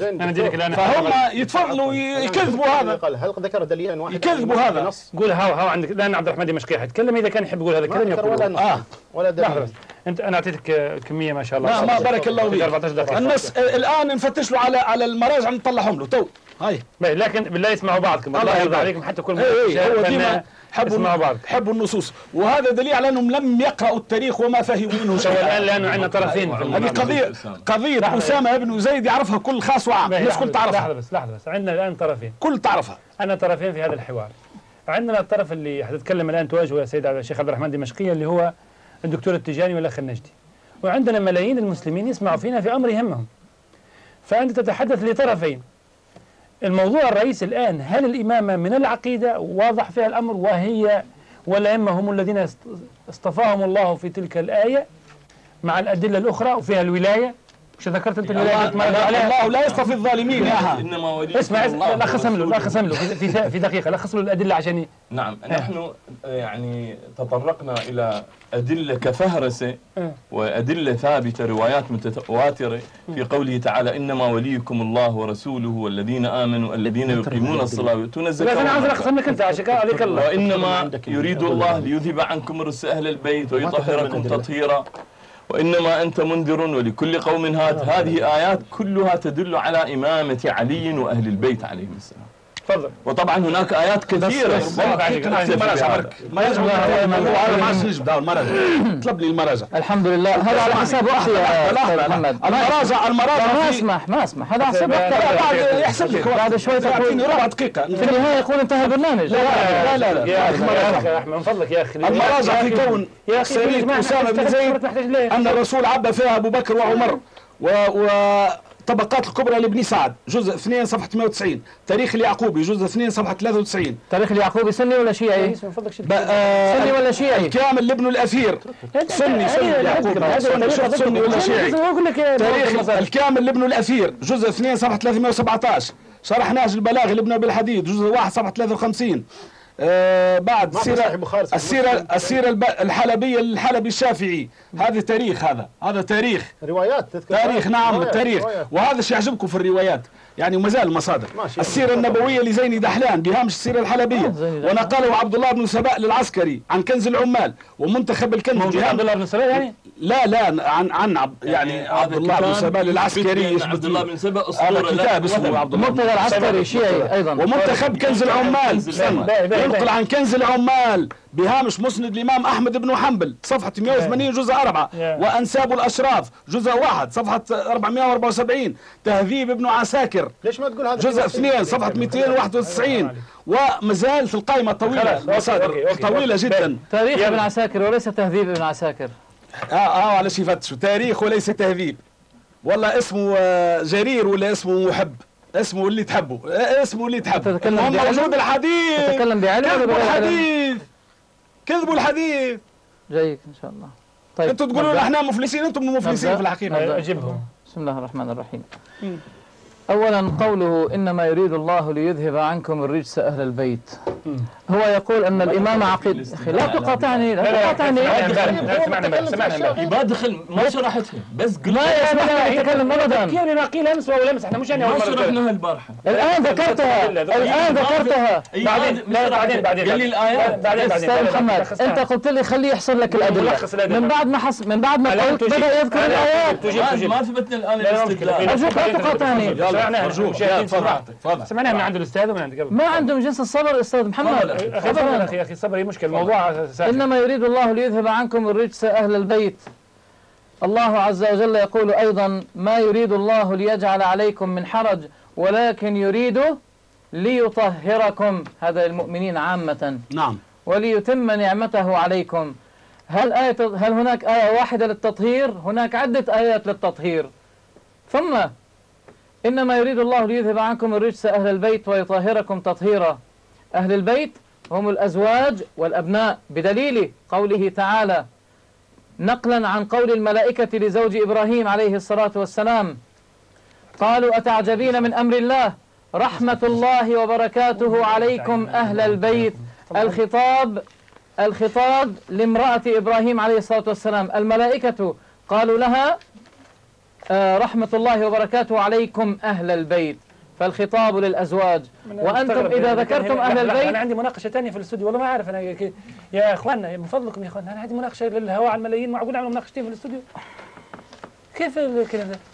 [SPEAKER 3] فهم يتفضلوا يكذبوا هذا.
[SPEAKER 4] هل ذكر دليلا واحدا؟
[SPEAKER 3] يكذبوا هذا.
[SPEAKER 1] قول هاو هاو عندك لأن عبد الرحمن دمشقي حيتكلم، إذا كان يحب يقول هذا الكلام يقول.
[SPEAKER 4] ولا آه ولا دليل.
[SPEAKER 1] أنت أنا أعطيتك كمية ما شاء الله.
[SPEAKER 3] ما, ما بارك الله فيك. الناس الآن نفتش له على على المراجع نطلعهم له تو. هاي.
[SPEAKER 1] لكن بالله يسمعوا بعضكم، الله يرضى عليكم حتى كل
[SPEAKER 3] هو ديما حبوا بعض، حبوا النصوص، وهذا دليل على انهم لم يقرأوا التاريخ وما فهموا منه شيئا.
[SPEAKER 1] الان لانه عندنا طرفين.
[SPEAKER 3] هذه قضيه قضيه اسامه بن زيد يعرفها كل خاص وعام، الناس كل تعرفها.
[SPEAKER 1] لحظه بس لحظه بس، عندنا الان طرفين
[SPEAKER 3] كل تعرفها.
[SPEAKER 1] عندنا طرفين في هذا الحوار. عندنا الطرف اللي حتتكلم الان تواجهه يا سيد الشيخ عبد الرحمن دمشقي اللي هو الدكتور التجاني والاخ النجدي، وعندنا ملايين المسلمين يسمعوا فينا في امر يهمهم. فانت تتحدث لطرفين. الموضوع الرئيسي الآن هل الإمامة من العقيدة واضح فيها الأمر وهي، ولا إما هم الذين اصطفاهم الله في تلك الآية مع الأدلة الأخرى وفيها الولاية؟ مش ذكرت أنت الولاية؟
[SPEAKER 3] الله لا يصطفي الظالمين ياها.
[SPEAKER 2] إنما ولي
[SPEAKER 1] اسمع لا خصم له لا خصم له في في دقيقة لا خصم له الأدلة عشان.
[SPEAKER 2] نعم نحن يعني تطرقنا إلى أدلة كفهرسة وأدلة ثابتة، روايات متواترة في قوله تعالى إنما وليكم الله ورسوله والذين آمنوا الذين يقيمون الصلاة ويؤتون الزكاة.
[SPEAKER 1] أنا عاوز أقسم لك أنت عشان عليك الله.
[SPEAKER 2] وإنما يريد الله ليذهب عنكم الرجس أهل البيت ويطهركم تطهيرا وإنما أنت منذر ولكل قوم هاد. هذه آيات كلها تدل على إمامة علي وأهل البيت عليهم السلام.
[SPEAKER 1] تفضل.
[SPEAKER 2] وطبعا هناك آيات كثيرة.
[SPEAKER 3] ما يجب ما نجيب داول المراجع. اطلب لي المراجع.
[SPEAKER 5] الحمد لله هذا على حساب وقتي يا محمد.
[SPEAKER 3] المراجع المراجع
[SPEAKER 5] ما اسمح ما اسمح هذا على حساب وقتي.
[SPEAKER 3] بعد يحسب لك
[SPEAKER 5] بعد شوي تكون
[SPEAKER 3] ربع دقيقة
[SPEAKER 5] في النهاية يكون انتهى البرنامج.
[SPEAKER 3] لا لا لا
[SPEAKER 1] يا أخي من فضلك يا أخي.
[SPEAKER 3] المراجع في كون سيرة أسامة بن زيد أن الرسول عبى فيها أبو بكر وعمر و طبقات الكبرى لابن سعد جزء اثنين صفحة ثمانية وتسعين، تاريخ اليعقوبي جزء اثنين صفحة ثلاثة وتسعين.
[SPEAKER 5] تاريخ اليعقوبي سني ولا شيعي؟
[SPEAKER 3] سني
[SPEAKER 5] ولا شيعي؟
[SPEAKER 3] الكامل لابن الأثير سني سني اليعقوبي سني سني ولا شيعي؟ تاريخ الكامل لابن الأثير جزء اثنين صفحة ثلاثمائة وسبعة عشر، شرح نهج البلاغ لابن أبي الحديد جزء واحد صفحة ثلاثة وخمسين. آه بعد السيرة السيرة السيرة الحلبية للحلبي الشافعي، هذا تاريخ هذا هذا تاريخ
[SPEAKER 4] روايات
[SPEAKER 3] تاريخ نعم روايات. التاريخ روايات. وهذا الشيء يعجبكم في الروايات يعني وما زال المصادر. السيرة النبوية لزين دحلان بهامش السيرة الحلبية ونقله عبد الله بن سباء للعسكري عن كنز العمال ومنتخب الكنز
[SPEAKER 1] عبد الله بن سباء يعني
[SPEAKER 3] لا لا عن عن عب يعني, يعني عبد الله بن سباء للعسكري
[SPEAKER 2] عبد الله بن سباء
[SPEAKER 3] هذا كتاب اسمه عبد الله
[SPEAKER 5] منتخب العسكري شيعي ايضا
[SPEAKER 3] ومنتخب كنز العمال ينقل عن كنز العمال بهامش مسند الإمام أحمد بن حنبل صفحة مئة وثمانين جزء أربعة وأنساب الأشراف جزء واحد صفحة أربعمائة وأربعة وسبعين تهذيب ابن عساكر
[SPEAKER 4] ليش ما تقول هذا
[SPEAKER 3] جزء اثنين صفحة مئتين وواحد وتسعين ومازال في القائمة طويلة مصادر طويلة جدا.
[SPEAKER 5] تاريخ ابن عساكر وليس تهذيب ابن عساكر.
[SPEAKER 3] اه اه على شي فتشوا تاريخ وليس تهذيب، والله اسمه جرير ولا اسمه محب، اسمه اللي تحبه اسمه اللي تحبه. هم موجود الحديث
[SPEAKER 5] تتكلم بعلم
[SPEAKER 3] كذبوا الحديث كذبوا الحديث.
[SPEAKER 5] جيد ان شاء الله. طيب
[SPEAKER 3] انتم تقولون احنا مفلسين، انتم مفلسين في الحقيقه.
[SPEAKER 1] اجبهم.
[SPEAKER 5] بسم الله الرحمن الرحيم. أولا قوله إنما يريد الله ليذهب عنكم الرجس أهل البيت. هو يقول أن الإمام عقيد. أخي لا تقاطعني لا تقاطعني.
[SPEAKER 1] سمعنا سمعنا
[SPEAKER 2] يبقى دخل ما شرحتها بس قلت
[SPEAKER 5] ما يسمح لي أتكلم أبدا.
[SPEAKER 1] كيف ما قيل أمس ولا أمس احنا مش أنا
[SPEAKER 2] ما
[SPEAKER 1] أول مرة
[SPEAKER 2] شرحناها البارحة.
[SPEAKER 5] الآن ذكرتها الآن ذكرتها.
[SPEAKER 1] بعدين لا بعدين بعدين
[SPEAKER 2] قال لي الآيات.
[SPEAKER 1] بعدين بعدين
[SPEAKER 5] أستاذ محمد أنت قلت لي خليه يحصل لك الأدلة. من بعد ما حس من بعد ما قلت بدأ يذكر الآيات.
[SPEAKER 2] ما ثبتنا الآن الاستدلال.
[SPEAKER 5] أرجوك لا تقاطعني.
[SPEAKER 1] سمعناها من عند الأستاذ ومن عند قبل.
[SPEAKER 5] ما عندهم جنس الصبر أستاذ محمد.
[SPEAKER 1] أخي صبر أخي أخي صبر هي مشكلة الموضوع سهل.
[SPEAKER 5] إنما يريد الله ليذهب عنكم الرجس أهل البيت. الله عز وجل يقول أيضا ما يريد الله ليجعل عليكم من حرج ولكن يريد ليطهركم، هذا المؤمنين عامة.
[SPEAKER 3] نعم.
[SPEAKER 5] وليتم نعمته عليكم. هل آية هل هناك آية واحدة للتطهير؟ هناك عدة آيات للتطهير. ثم إنما يريد الله ليذهب عنكم الرجس أهل البيت ويطهركم تطهيرا. أهل البيت هم الأزواج والأبناء بدليل قوله تعالى نقلا عن قول الملائكة لزوج إبراهيم عليه الصلاة والسلام قالوا أتعجبين من أمر الله رحمة الله وبركاته عليكم أهل البيت. الخطاب الخطاب لامرأة إبراهيم عليه الصلاة والسلام. الملائكة قالوا لها آه رحمة الله وبركاته عليكم أهل البيت، فالخطاب للأزواج. وأنتم إذا ذكرتم أهل البيت.
[SPEAKER 1] أنا عندي مناقشة ثانية في الاستوديو والله ما أعرف أنا يا إخواننا من فضلكم يا إخواننا أنا عندي مناقشة للهواء على الملايين، معقول نعمل مناقشتين في الاستوديو؟ كيف الكلام ده؟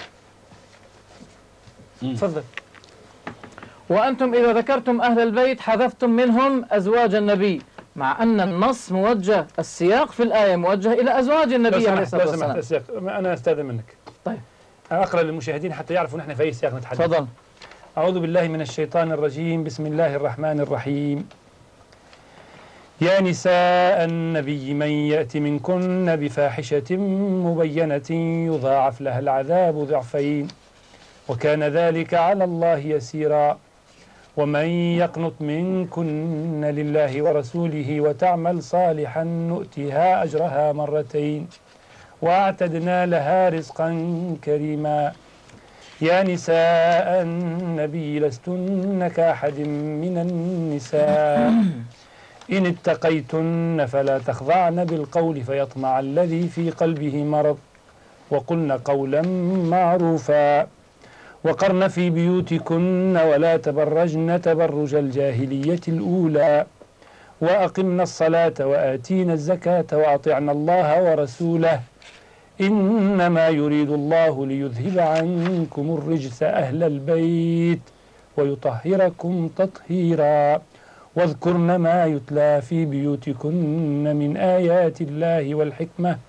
[SPEAKER 1] تفضل.
[SPEAKER 5] وأنتم إذا ذكرتم أهل البيت حذفتم منهم أزواج النبي، مع أن النص موجه السياق في الآية موجه إلى أزواج النبي عليه الصلاة والسلام.
[SPEAKER 1] أنا أستاذن منك.
[SPEAKER 5] طيب.
[SPEAKER 1] أنا أقرأ للمشاهدين حتى يعرفوا نحن في أي سياق نتحدث.
[SPEAKER 5] تفضل.
[SPEAKER 1] أعوذ بالله من الشيطان الرجيم. بسم الله الرحمن الرحيم. يا نساء النبي من يأت منكن بفاحشة مبينة يضاعف لها العذاب ضعفين وكان ذلك على الله يسيرا. ومن يقنط منكن لله ورسوله وتعمل صالحا نؤتها أجرها مرتين وأعتدنا لها رزقا كريما. يا نساء النبي لستن كأحد من النساء إن اتقيتن فلا تخضعن بالقول فيطمع الذي في قلبه مرض وقلن قولا معروفا وقرن في بيوتكن ولا تبرجن تبرج الجاهلية الأولى وأقمنا الصلاة وآتينا الزكاة وأطعنا الله ورسوله إنما يريد الله ليذهب عنكم الرجس أهل البيت ويطهركم تطهيرا واذكرن ما يتلى في بيوتكن من آيات الله والحكمة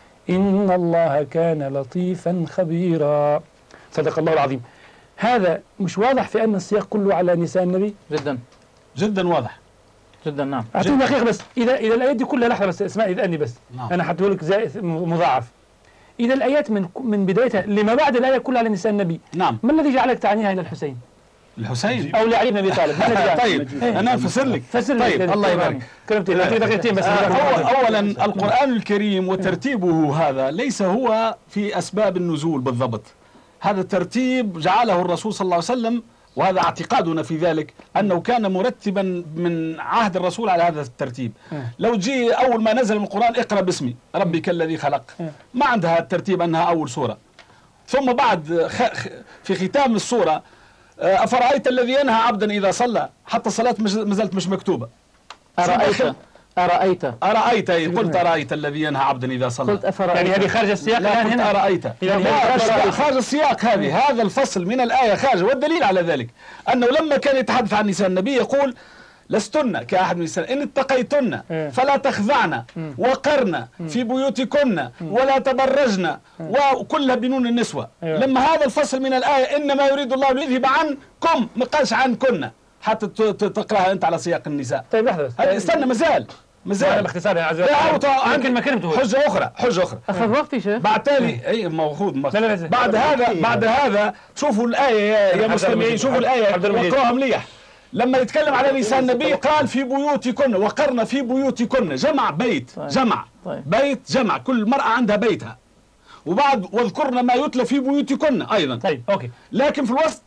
[SPEAKER 1] إن الله كان لطيفا خبيرا. صدق الله العظيم. هذا مش واضح في أن السياق كله على نساء النبي؟
[SPEAKER 5] جدا
[SPEAKER 3] جدا واضح
[SPEAKER 5] جدا. نعم.
[SPEAKER 1] أعطيني دقيقة بس. إذا إذا الآيات دي كلها لحظة بس اسمعي إذا أني بس
[SPEAKER 3] نعم.
[SPEAKER 1] أنا حطيه لك زائد مضاعف. إذا الآيات من من بدايتها لما بعد الآية كلها على نساء النبي.
[SPEAKER 3] نعم.
[SPEAKER 1] ما الذي جعلك تعنيها إلى الحسين؟
[SPEAKER 3] الحسين
[SPEAKER 1] أو لعلي بن أبي طالب.
[SPEAKER 3] طيب أنا أفسر لك.
[SPEAKER 1] فسر لي.
[SPEAKER 3] طيب الله يبارك.
[SPEAKER 1] كلمتين دقيقتين بس.
[SPEAKER 3] أولا القرآن الكريم وترتيبه هذا ليس هو في أسباب النزول بالضبط. هذا الترتيب جعله الرسول صلى الله عليه وسلم وهذا اعتقادنا في ذلك أنه كان مرتبا من عهد الرسول على هذا الترتيب. لو جي أول ما نزل من القرآن اقرأ باسمي ربك الذي خلق ما عندها الترتيب أنها أول سورة. ثم بعد في ختام السورة أفرأيت الذي ينهى عبدا إذا صلى حتى الصلاة ما زالت مش مكتوبة.
[SPEAKER 5] أرأيت أرأيت
[SPEAKER 3] أرأيت قلت أرأيت الذي ينهى عبدا إذا صلى.
[SPEAKER 5] قلت أفرأيت.
[SPEAKER 1] يعني هذه خارج السياق.
[SPEAKER 3] لا قلت أرأيت. لا خارج السياق هذه. هذا الفصل من الآية خارج والدليل على ذلك أنه لما كان يتحدث عن نساء النبي يقول لستن كأحد من النساء إن اتقيتن فلا تخضعن وقرن في بيوتكن ولا تبرجن وكلها بنون النسوة. لما هذا الفصل من الآية إنما يريد الله ليذهب عنكم ما قالش عنكن حتى تقرأها أنت على سياق النساء.
[SPEAKER 1] طيب لحظة بس.
[SPEAKER 3] استنى مازال مازال
[SPEAKER 1] باختصار يا عزيزي.
[SPEAKER 3] كلمة كلمته حجة أخرى حجة أخرى.
[SPEAKER 5] أخذ وقتي شيخ.
[SPEAKER 3] بعد تالي أي موجود
[SPEAKER 1] بعد
[SPEAKER 3] بعد هذا بعد هذا شوفوا الآية يا مستمعين شوفوا الآية واقرأوها مليح. لما يتكلم على نساء النبي قال في بيوتكن وقرن في بيوتكن جمع بيت جمع بيت جمع كل مرأة عندها بيتها وبعد واذكرن ما يتلى في بيوتكن أيضا.
[SPEAKER 1] طيب أوكي.
[SPEAKER 3] لكن في الوسط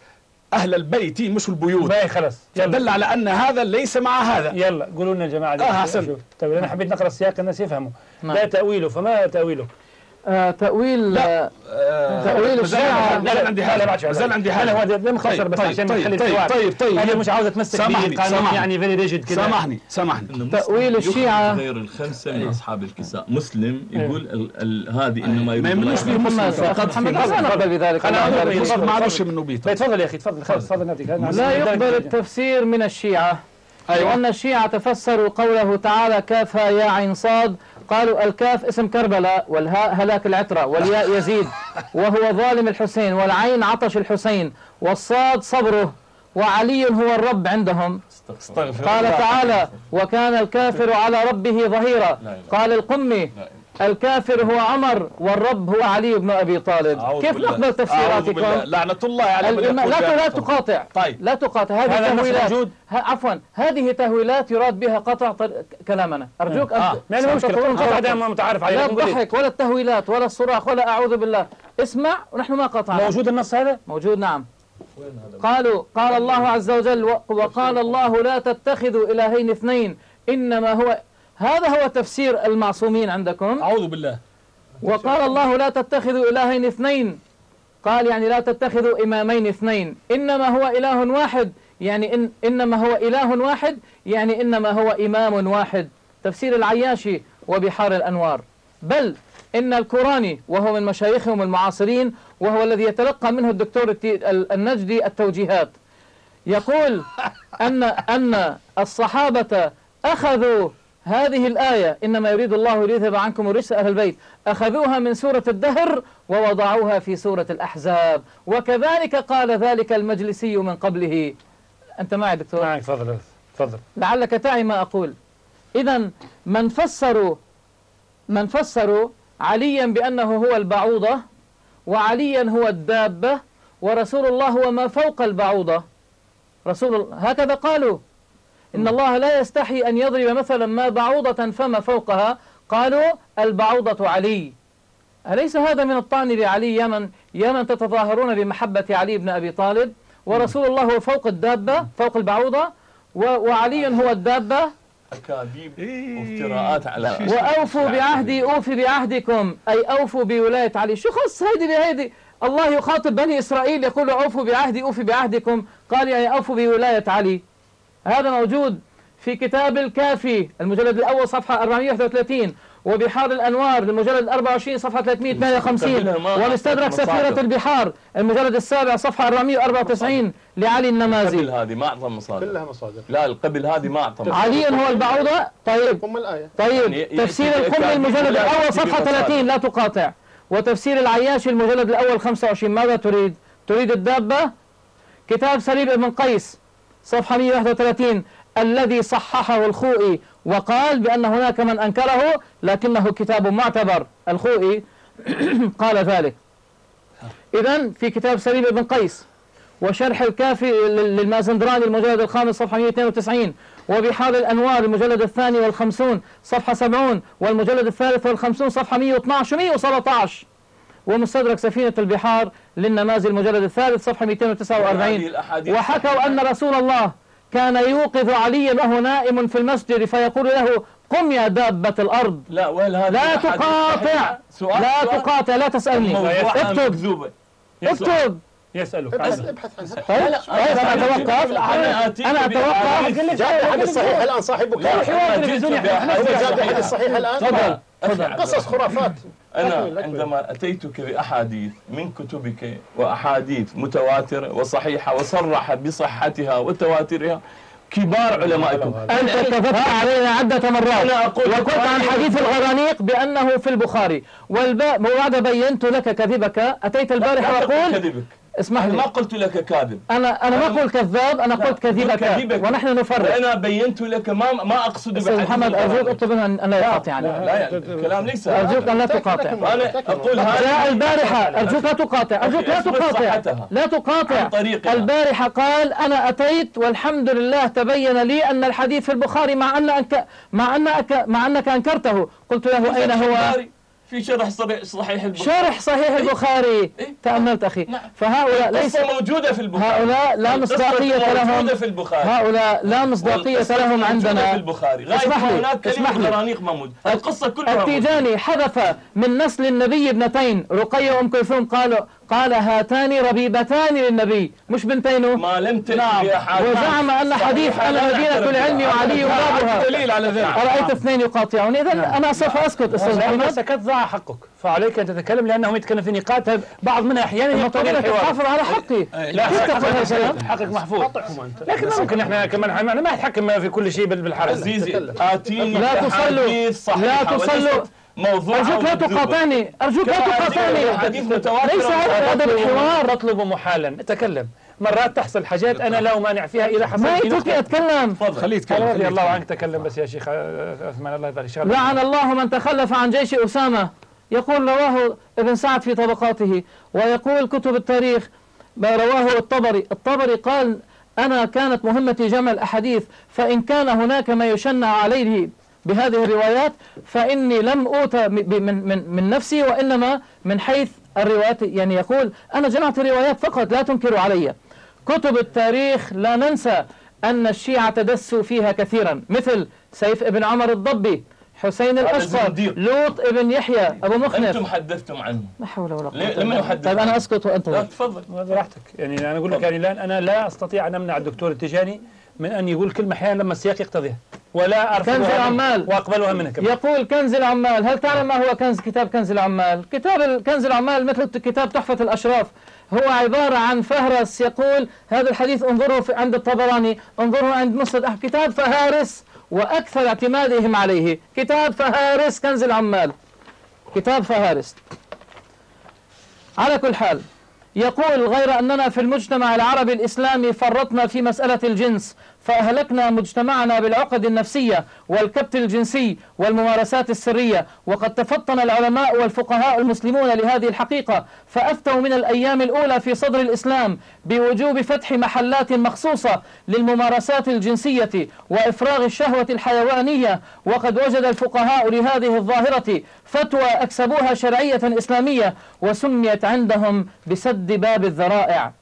[SPEAKER 3] أهل البيت مش البيوت.
[SPEAKER 1] باي خلاص يلا.
[SPEAKER 3] دل على أن هذا ليس مع هذا.
[SPEAKER 1] يلا قولوا لنا يا جماعة.
[SPEAKER 3] آه أحسن.
[SPEAKER 1] طيب أنا حبيت نقرأ السياق الناس يفهموا.
[SPEAKER 5] نعم.
[SPEAKER 1] لا تأويله، فما تأويله؟
[SPEAKER 5] آه تأويل
[SPEAKER 3] لا.
[SPEAKER 5] آه تأويل الشيعة.
[SPEAKER 3] لا لا عندي حاجة. زال عندي حاجة.
[SPEAKER 1] أنا هو مختصر بس عشان
[SPEAKER 3] طيب
[SPEAKER 1] نخلي
[SPEAKER 3] طيب
[SPEAKER 1] الحوار.
[SPEAKER 3] طيب طيب
[SPEAKER 1] أنا مش عاوز أتمسك
[SPEAKER 3] سامحني
[SPEAKER 1] بالقانون يعني فيري ريجيد كده.
[SPEAKER 3] سامحني سامحني.
[SPEAKER 5] تأويل الشيعة
[SPEAKER 2] غير الخمسة من أصحاب الكساء. مسلم يقول ال ال هذه إنما يقول
[SPEAKER 3] ما يمنوش فيه مسلم
[SPEAKER 5] فقط محمد لا نقبل بذلك.
[SPEAKER 1] أنا
[SPEAKER 3] ما عرفش منه بيت.
[SPEAKER 1] تفضل يا أخي تفضل خلاص تفضل نعطيك.
[SPEAKER 5] لا يقبل التفسير من الشيعة. لأن الشيعة تفسروا قوله تعالى كافها يا عين صاد، قالوا الكاف اسم كربلاء، والهاء هلاك العترة، والياء يزيد وهو ظالم الحسين، والعين عطش الحسين، والصاد صبره، وعلي هو الرب عندهم. قال تعالى وكان الكافر على ربه ظهيرا. قال القمي الكافر هو عمر والرب هو علي بن أبي طالب. كيف نقبل تفسيراتكم؟
[SPEAKER 3] لعنة الله على من
[SPEAKER 5] لا لا تقاطع.
[SPEAKER 3] طيب.
[SPEAKER 5] لا تقاطع. هذه تهويلات. عفوا هذه تهويلات يراد بها قطع كلامنا. أرجوك أن
[SPEAKER 1] ما أنا مشكلة هذا ما متعارف عليه.
[SPEAKER 5] لا الضحك ولا التهويلات ولا الصراخ ولا أعوذ بالله. اسمع ونحن ما قطعنا.
[SPEAKER 1] موجود النص هذا؟
[SPEAKER 5] موجود نعم. قالوا قال الله عز وجل وقال الله لا تتخذوا إلهين اثنين إنما هو. هذا هو تفسير المعصومين عندكم.
[SPEAKER 3] أعوذ بالله.
[SPEAKER 5] وقال الله لا تتخذوا إلهين اثنين، قال يعني لا تتخذوا إمامين اثنين، إنما هو إله واحد يعني إن إنما هو إله واحد يعني إنما هو إمام واحد. تفسير العياشي وبحار الأنوار. بل إن الكوراني وهو من مشايخهم المعاصرين وهو الذي يتلقى منه الدكتور النجدي التوجيهات يقول أن أن الصحابة أخذوا هذه الآية إنما يريد الله ليذهب عنكم الرجس أهل البيت، أخذوها من سورة الدهر ووضعوها في سورة الأحزاب، وكذلك قال ذلك المجلسي من قبله. أنت معي دكتور؟
[SPEAKER 1] معك تفضل تفضل.
[SPEAKER 5] لعلك تعي ما أقول. إذا من فسروا من فسروا عليا بأنه هو البعوضة، وعليا هو الدابة، ورسول الله هو ما فوق البعوضة. رسول هكذا قالوا إن الله لا يستحي أن يضرب مثلا ما بعوضة فما فوقها، قالوا البعوضة علي. أليس هذا من الطعن لعلي يا من يا من تتظاهرون بمحبة علي بن أبي طالب؟ ورسول الله هو فوق الدابة فوق البعوضة، وعلي هو الدابة.
[SPEAKER 2] أكاذيب وافتراءات على.
[SPEAKER 5] وأوفوا بعهدي أوفي بعهدكم، أي أوفوا بولاية علي. شو خص هيدي بهيدي؟ الله يخاطب بني إسرائيل يقول أوفوا بعهدي أوفي بعهدكم، قال يعني أوفوا بولاية علي. هذا موجود في كتاب الكافي المجلد الأول صفحة أربعمئة وواحد وثلاثين، وبحار الأنوار المجلد الأربعة وعشرين صفحة ثلاثمئة وثمانية وخمسين، ومستدرك سفيرة البحار المجلد السابع صفحة أربعمئة وأربعة وتسعين لعلي النمازي.
[SPEAKER 2] قبل هذه ما أعطى مصادر.
[SPEAKER 4] كلها مصادر.
[SPEAKER 2] لا القبل هذه ما أعطى مصادر.
[SPEAKER 5] علي هو البعوضة. طيب
[SPEAKER 4] ام الايه.
[SPEAKER 5] طيب
[SPEAKER 2] يعني
[SPEAKER 5] تفسير القمي المجلد الأول صفحة ثلاثين لا تقاطع، وتفسير العياشي المجلد الأول خمسة وعشرين. ماذا تريد؟ تريد الدابة؟ كتاب سليم ابن قيس صفحة مئة وواحد وثلاثين الذي صححه الخوئي وقال بأن هناك من أنكره لكنه كتاب معتبر. الخوئي قال ذلك. إذن في كتاب سليم ابن قيس وشرح الكافي للمازندراني المجلد الخامس صفحة مئة واثنين وتسعين، وبحار الأنوار المجلد الثاني والخمسون صفحة سبعين، والمجلد الثالث والخمسون صفحة مئة واثني عشر ومئة وسبعة عشر، ومستدرك سفينة البحار للنمازي المجلد الثالث صفحة مئتين وتسعة وأربعين. وحكوا أن رسول الله كان يوقظ عليا وهو نائم في المسجد فيقول له قم يا دابة الأرض.
[SPEAKER 2] لا وين هذا؟
[SPEAKER 5] لا تقاطع لا تقاطع لا تسألني. اكتب اكتب
[SPEAKER 1] يسألك.
[SPEAKER 4] ابحث ابحث عنها.
[SPEAKER 5] طيب أنا أتوقف أنا أتوقف.
[SPEAKER 4] جاب الحديث الصحيح الآن صاحبك.
[SPEAKER 5] حوار تلفزيوني.
[SPEAKER 4] هو جاب الحديث الصحيح الآن.
[SPEAKER 5] تفضل تفضل.
[SPEAKER 4] قصص خرافات.
[SPEAKER 2] أنا عندما أتيتك بأحاديث من كتبك وأحاديث متواترة وصحيحة وصرح بصحتها وتواترها كبار علمائكم.
[SPEAKER 5] أنت كذبت علينا عدة مرات وقلت عن حديث الغرانيق بأنه في البخاري، وبعد بينت لك كذبك أتيت البارحة وقول
[SPEAKER 2] كذبك.
[SPEAKER 5] اسمح لي.
[SPEAKER 2] ما قلت لك كاذب.
[SPEAKER 5] أنا أنا ما أقول كذاب، أنا قلت كذبك ونحن نفرق.
[SPEAKER 2] أنا بينت لك ما ما أقصد
[SPEAKER 5] أستاذ محمد أرجوك اطلب منه أن لا يقاطعني.
[SPEAKER 2] لا لا الكلام ليس.
[SPEAKER 5] أرجوك أن لا تقاطع.
[SPEAKER 2] أنا أقول
[SPEAKER 5] جاء البارحة أرجوك لا تقاطع. أرجوك لا تقاطع لا تقاطع. البارحة قال أنا أتيت والحمد لله تبين لي أن الحديث في البخاري مع أن أنك مع أن مع أنك أنكرته. قلت له أين هو؟
[SPEAKER 2] في شرح صريح- صحيح البخاري.
[SPEAKER 5] شرح صحيح البخاري.
[SPEAKER 2] إيه؟
[SPEAKER 5] تأملت أخي.
[SPEAKER 2] نعم.
[SPEAKER 5] فهؤلاء ليس
[SPEAKER 2] القصة موجودة في البخاري.
[SPEAKER 5] هؤلاء لا
[SPEAKER 2] القصة
[SPEAKER 5] مصداقية لهم.
[SPEAKER 2] موجودة في البخاري.
[SPEAKER 5] هؤلاء لا مصداقية
[SPEAKER 2] والقصة
[SPEAKER 5] لهم
[SPEAKER 2] موجودة
[SPEAKER 5] عندنا.
[SPEAKER 2] في البخاري. غاية
[SPEAKER 5] اسمح
[SPEAKER 2] ما
[SPEAKER 5] لي،
[SPEAKER 2] هناك
[SPEAKER 5] اسمح
[SPEAKER 2] كلمة
[SPEAKER 5] لي.
[SPEAKER 2] غرانيق ما موجود. القصة كلها موجودة.
[SPEAKER 5] التيجاني حذف من نسل النبي ابنتين، رقية وأم كلثوم قالوا قال هاتان ربيبتان للنبي، مش بنتين.
[SPEAKER 2] ما لم تأتي
[SPEAKER 5] نعم.
[SPEAKER 2] بأحاديث
[SPEAKER 5] وزعم أن حديث
[SPEAKER 2] صحيحة
[SPEAKER 5] أنا
[SPEAKER 2] لا
[SPEAKER 5] مدينة
[SPEAKER 2] نعترف بها.
[SPEAKER 5] العلم وعلي بابها.
[SPEAKER 3] دليل على ذلك.
[SPEAKER 5] أرأيت اثنين يقاطعون، إذا أنا سوف أسكت أستاذ
[SPEAKER 1] إذا
[SPEAKER 5] محمد.
[SPEAKER 1] سكت ضاع حقك، فعليك أن تتكلم لأنهم يتكلم في نقاط بعض منها أحيانا يقتضي
[SPEAKER 5] المطلوب
[SPEAKER 1] الحوار.
[SPEAKER 5] تحافظ على حقي.
[SPEAKER 1] لا
[SPEAKER 5] كيف تقول هذا
[SPEAKER 1] حقك,
[SPEAKER 5] الكلام؟
[SPEAKER 1] حقك محفوظ،
[SPEAKER 4] قطعهم أنت.
[SPEAKER 1] لكن ممكن احنا كمان ما نتحكم في كل شيء بالحرج.
[SPEAKER 2] عزيزي آتيني
[SPEAKER 5] لا تصلوا،
[SPEAKER 2] بأحاديث صحيحة
[SPEAKER 5] لا تصلوا.
[SPEAKER 2] وليست موضوعة
[SPEAKER 5] أرجوك لا
[SPEAKER 2] ومكذوبة.
[SPEAKER 5] تقاطعني، أرجوك لا
[SPEAKER 2] كما
[SPEAKER 5] تقاطعني.
[SPEAKER 2] حديث متواتر.
[SPEAKER 5] ليس هذا أدب الحوار.
[SPEAKER 1] نطلب محالا، تكلم. مرات تحصل حاجات أنا لا مانع فيها إذا حصل
[SPEAKER 5] ما
[SPEAKER 1] في
[SPEAKER 5] يتركني أتكلم.
[SPEAKER 3] خليه يتكلم.
[SPEAKER 1] رضي
[SPEAKER 3] خليه
[SPEAKER 1] الله
[SPEAKER 3] يتكلم.
[SPEAKER 1] عنك تكلم بس يا شيخ عثمان الله يبارك فيك.
[SPEAKER 5] لعن الله من تخلف عن جيش أسامة. يقول رواه ابن سعد في طبقاته، ويقول كتب التاريخ رواه الطبري. الطبري قال أنا كانت مهمتي جمع الأحاديث، فإن كان هناك ما يشنع عليه بهذه الروايات فإني لم أوتى من, من, من نفسي، وإنما من حيث الروايات. يعني يقول أنا جمعت الروايات فقط، لا تنكروا علي. كتب التاريخ لا ننسى أن الشيعة تدسوا فيها كثيرا، مثل سيف ابن عمر الضبي، حسين الأشقر،
[SPEAKER 2] زنديق.
[SPEAKER 5] لوط ابن يحيى أبو
[SPEAKER 2] أنتم
[SPEAKER 5] مخنف.
[SPEAKER 2] حدثتم عنه.
[SPEAKER 5] لا حول ولا قوة
[SPEAKER 2] ليه-
[SPEAKER 5] إلا
[SPEAKER 2] لمن
[SPEAKER 5] بالله.
[SPEAKER 2] يحدث
[SPEAKER 5] طيب أنا
[SPEAKER 2] عنه؟
[SPEAKER 5] أسكت وأنت
[SPEAKER 2] لا
[SPEAKER 5] ذاك.
[SPEAKER 2] تفضل.
[SPEAKER 1] براحتك. يعني أنا أقول لك يعني الآن أنا لا أستطيع أن أمنع الدكتور التجاني من أن يقول كلمة أحيانا لما السياق يقتضيها، ولا
[SPEAKER 5] كنز
[SPEAKER 1] أرفضها منه
[SPEAKER 5] العمال.
[SPEAKER 1] وأقبلها منك.
[SPEAKER 5] يقول كنز العمال. هل تعلم ما هو كنز كتاب كنز العمال؟ كتاب كنز العمال مثل كتاب تحفة الأشراف، هو عبارة عن فهرس. يقول هذا الحديث انظروا في عند الطبراني، انظروا عند مسند أحمد، كتاب فهارس، وأكثر اعتمادهم عليه كتاب فهارس كنز العمال، كتاب فهارس. على كل حال يقول غير أننا في المجتمع العربي الإسلامي فرطنا في مسألة الجنس، فأهلكنا مجتمعنا بالعقد النفسية والكبت الجنسي والممارسات السرية، وقد تفطن العلماء والفقهاء المسلمون لهذه الحقيقة، فأفتوا من الأيام الأولى في صدر الإسلام بوجوب فتح محلات مخصوصة للممارسات الجنسية وإفراغ الشهوة الحيوانية، وقد وجد الفقهاء لهذه الظاهرة فتوى أكسبوها شرعية إسلامية، وسميت عندهم بسد باب الذرائع،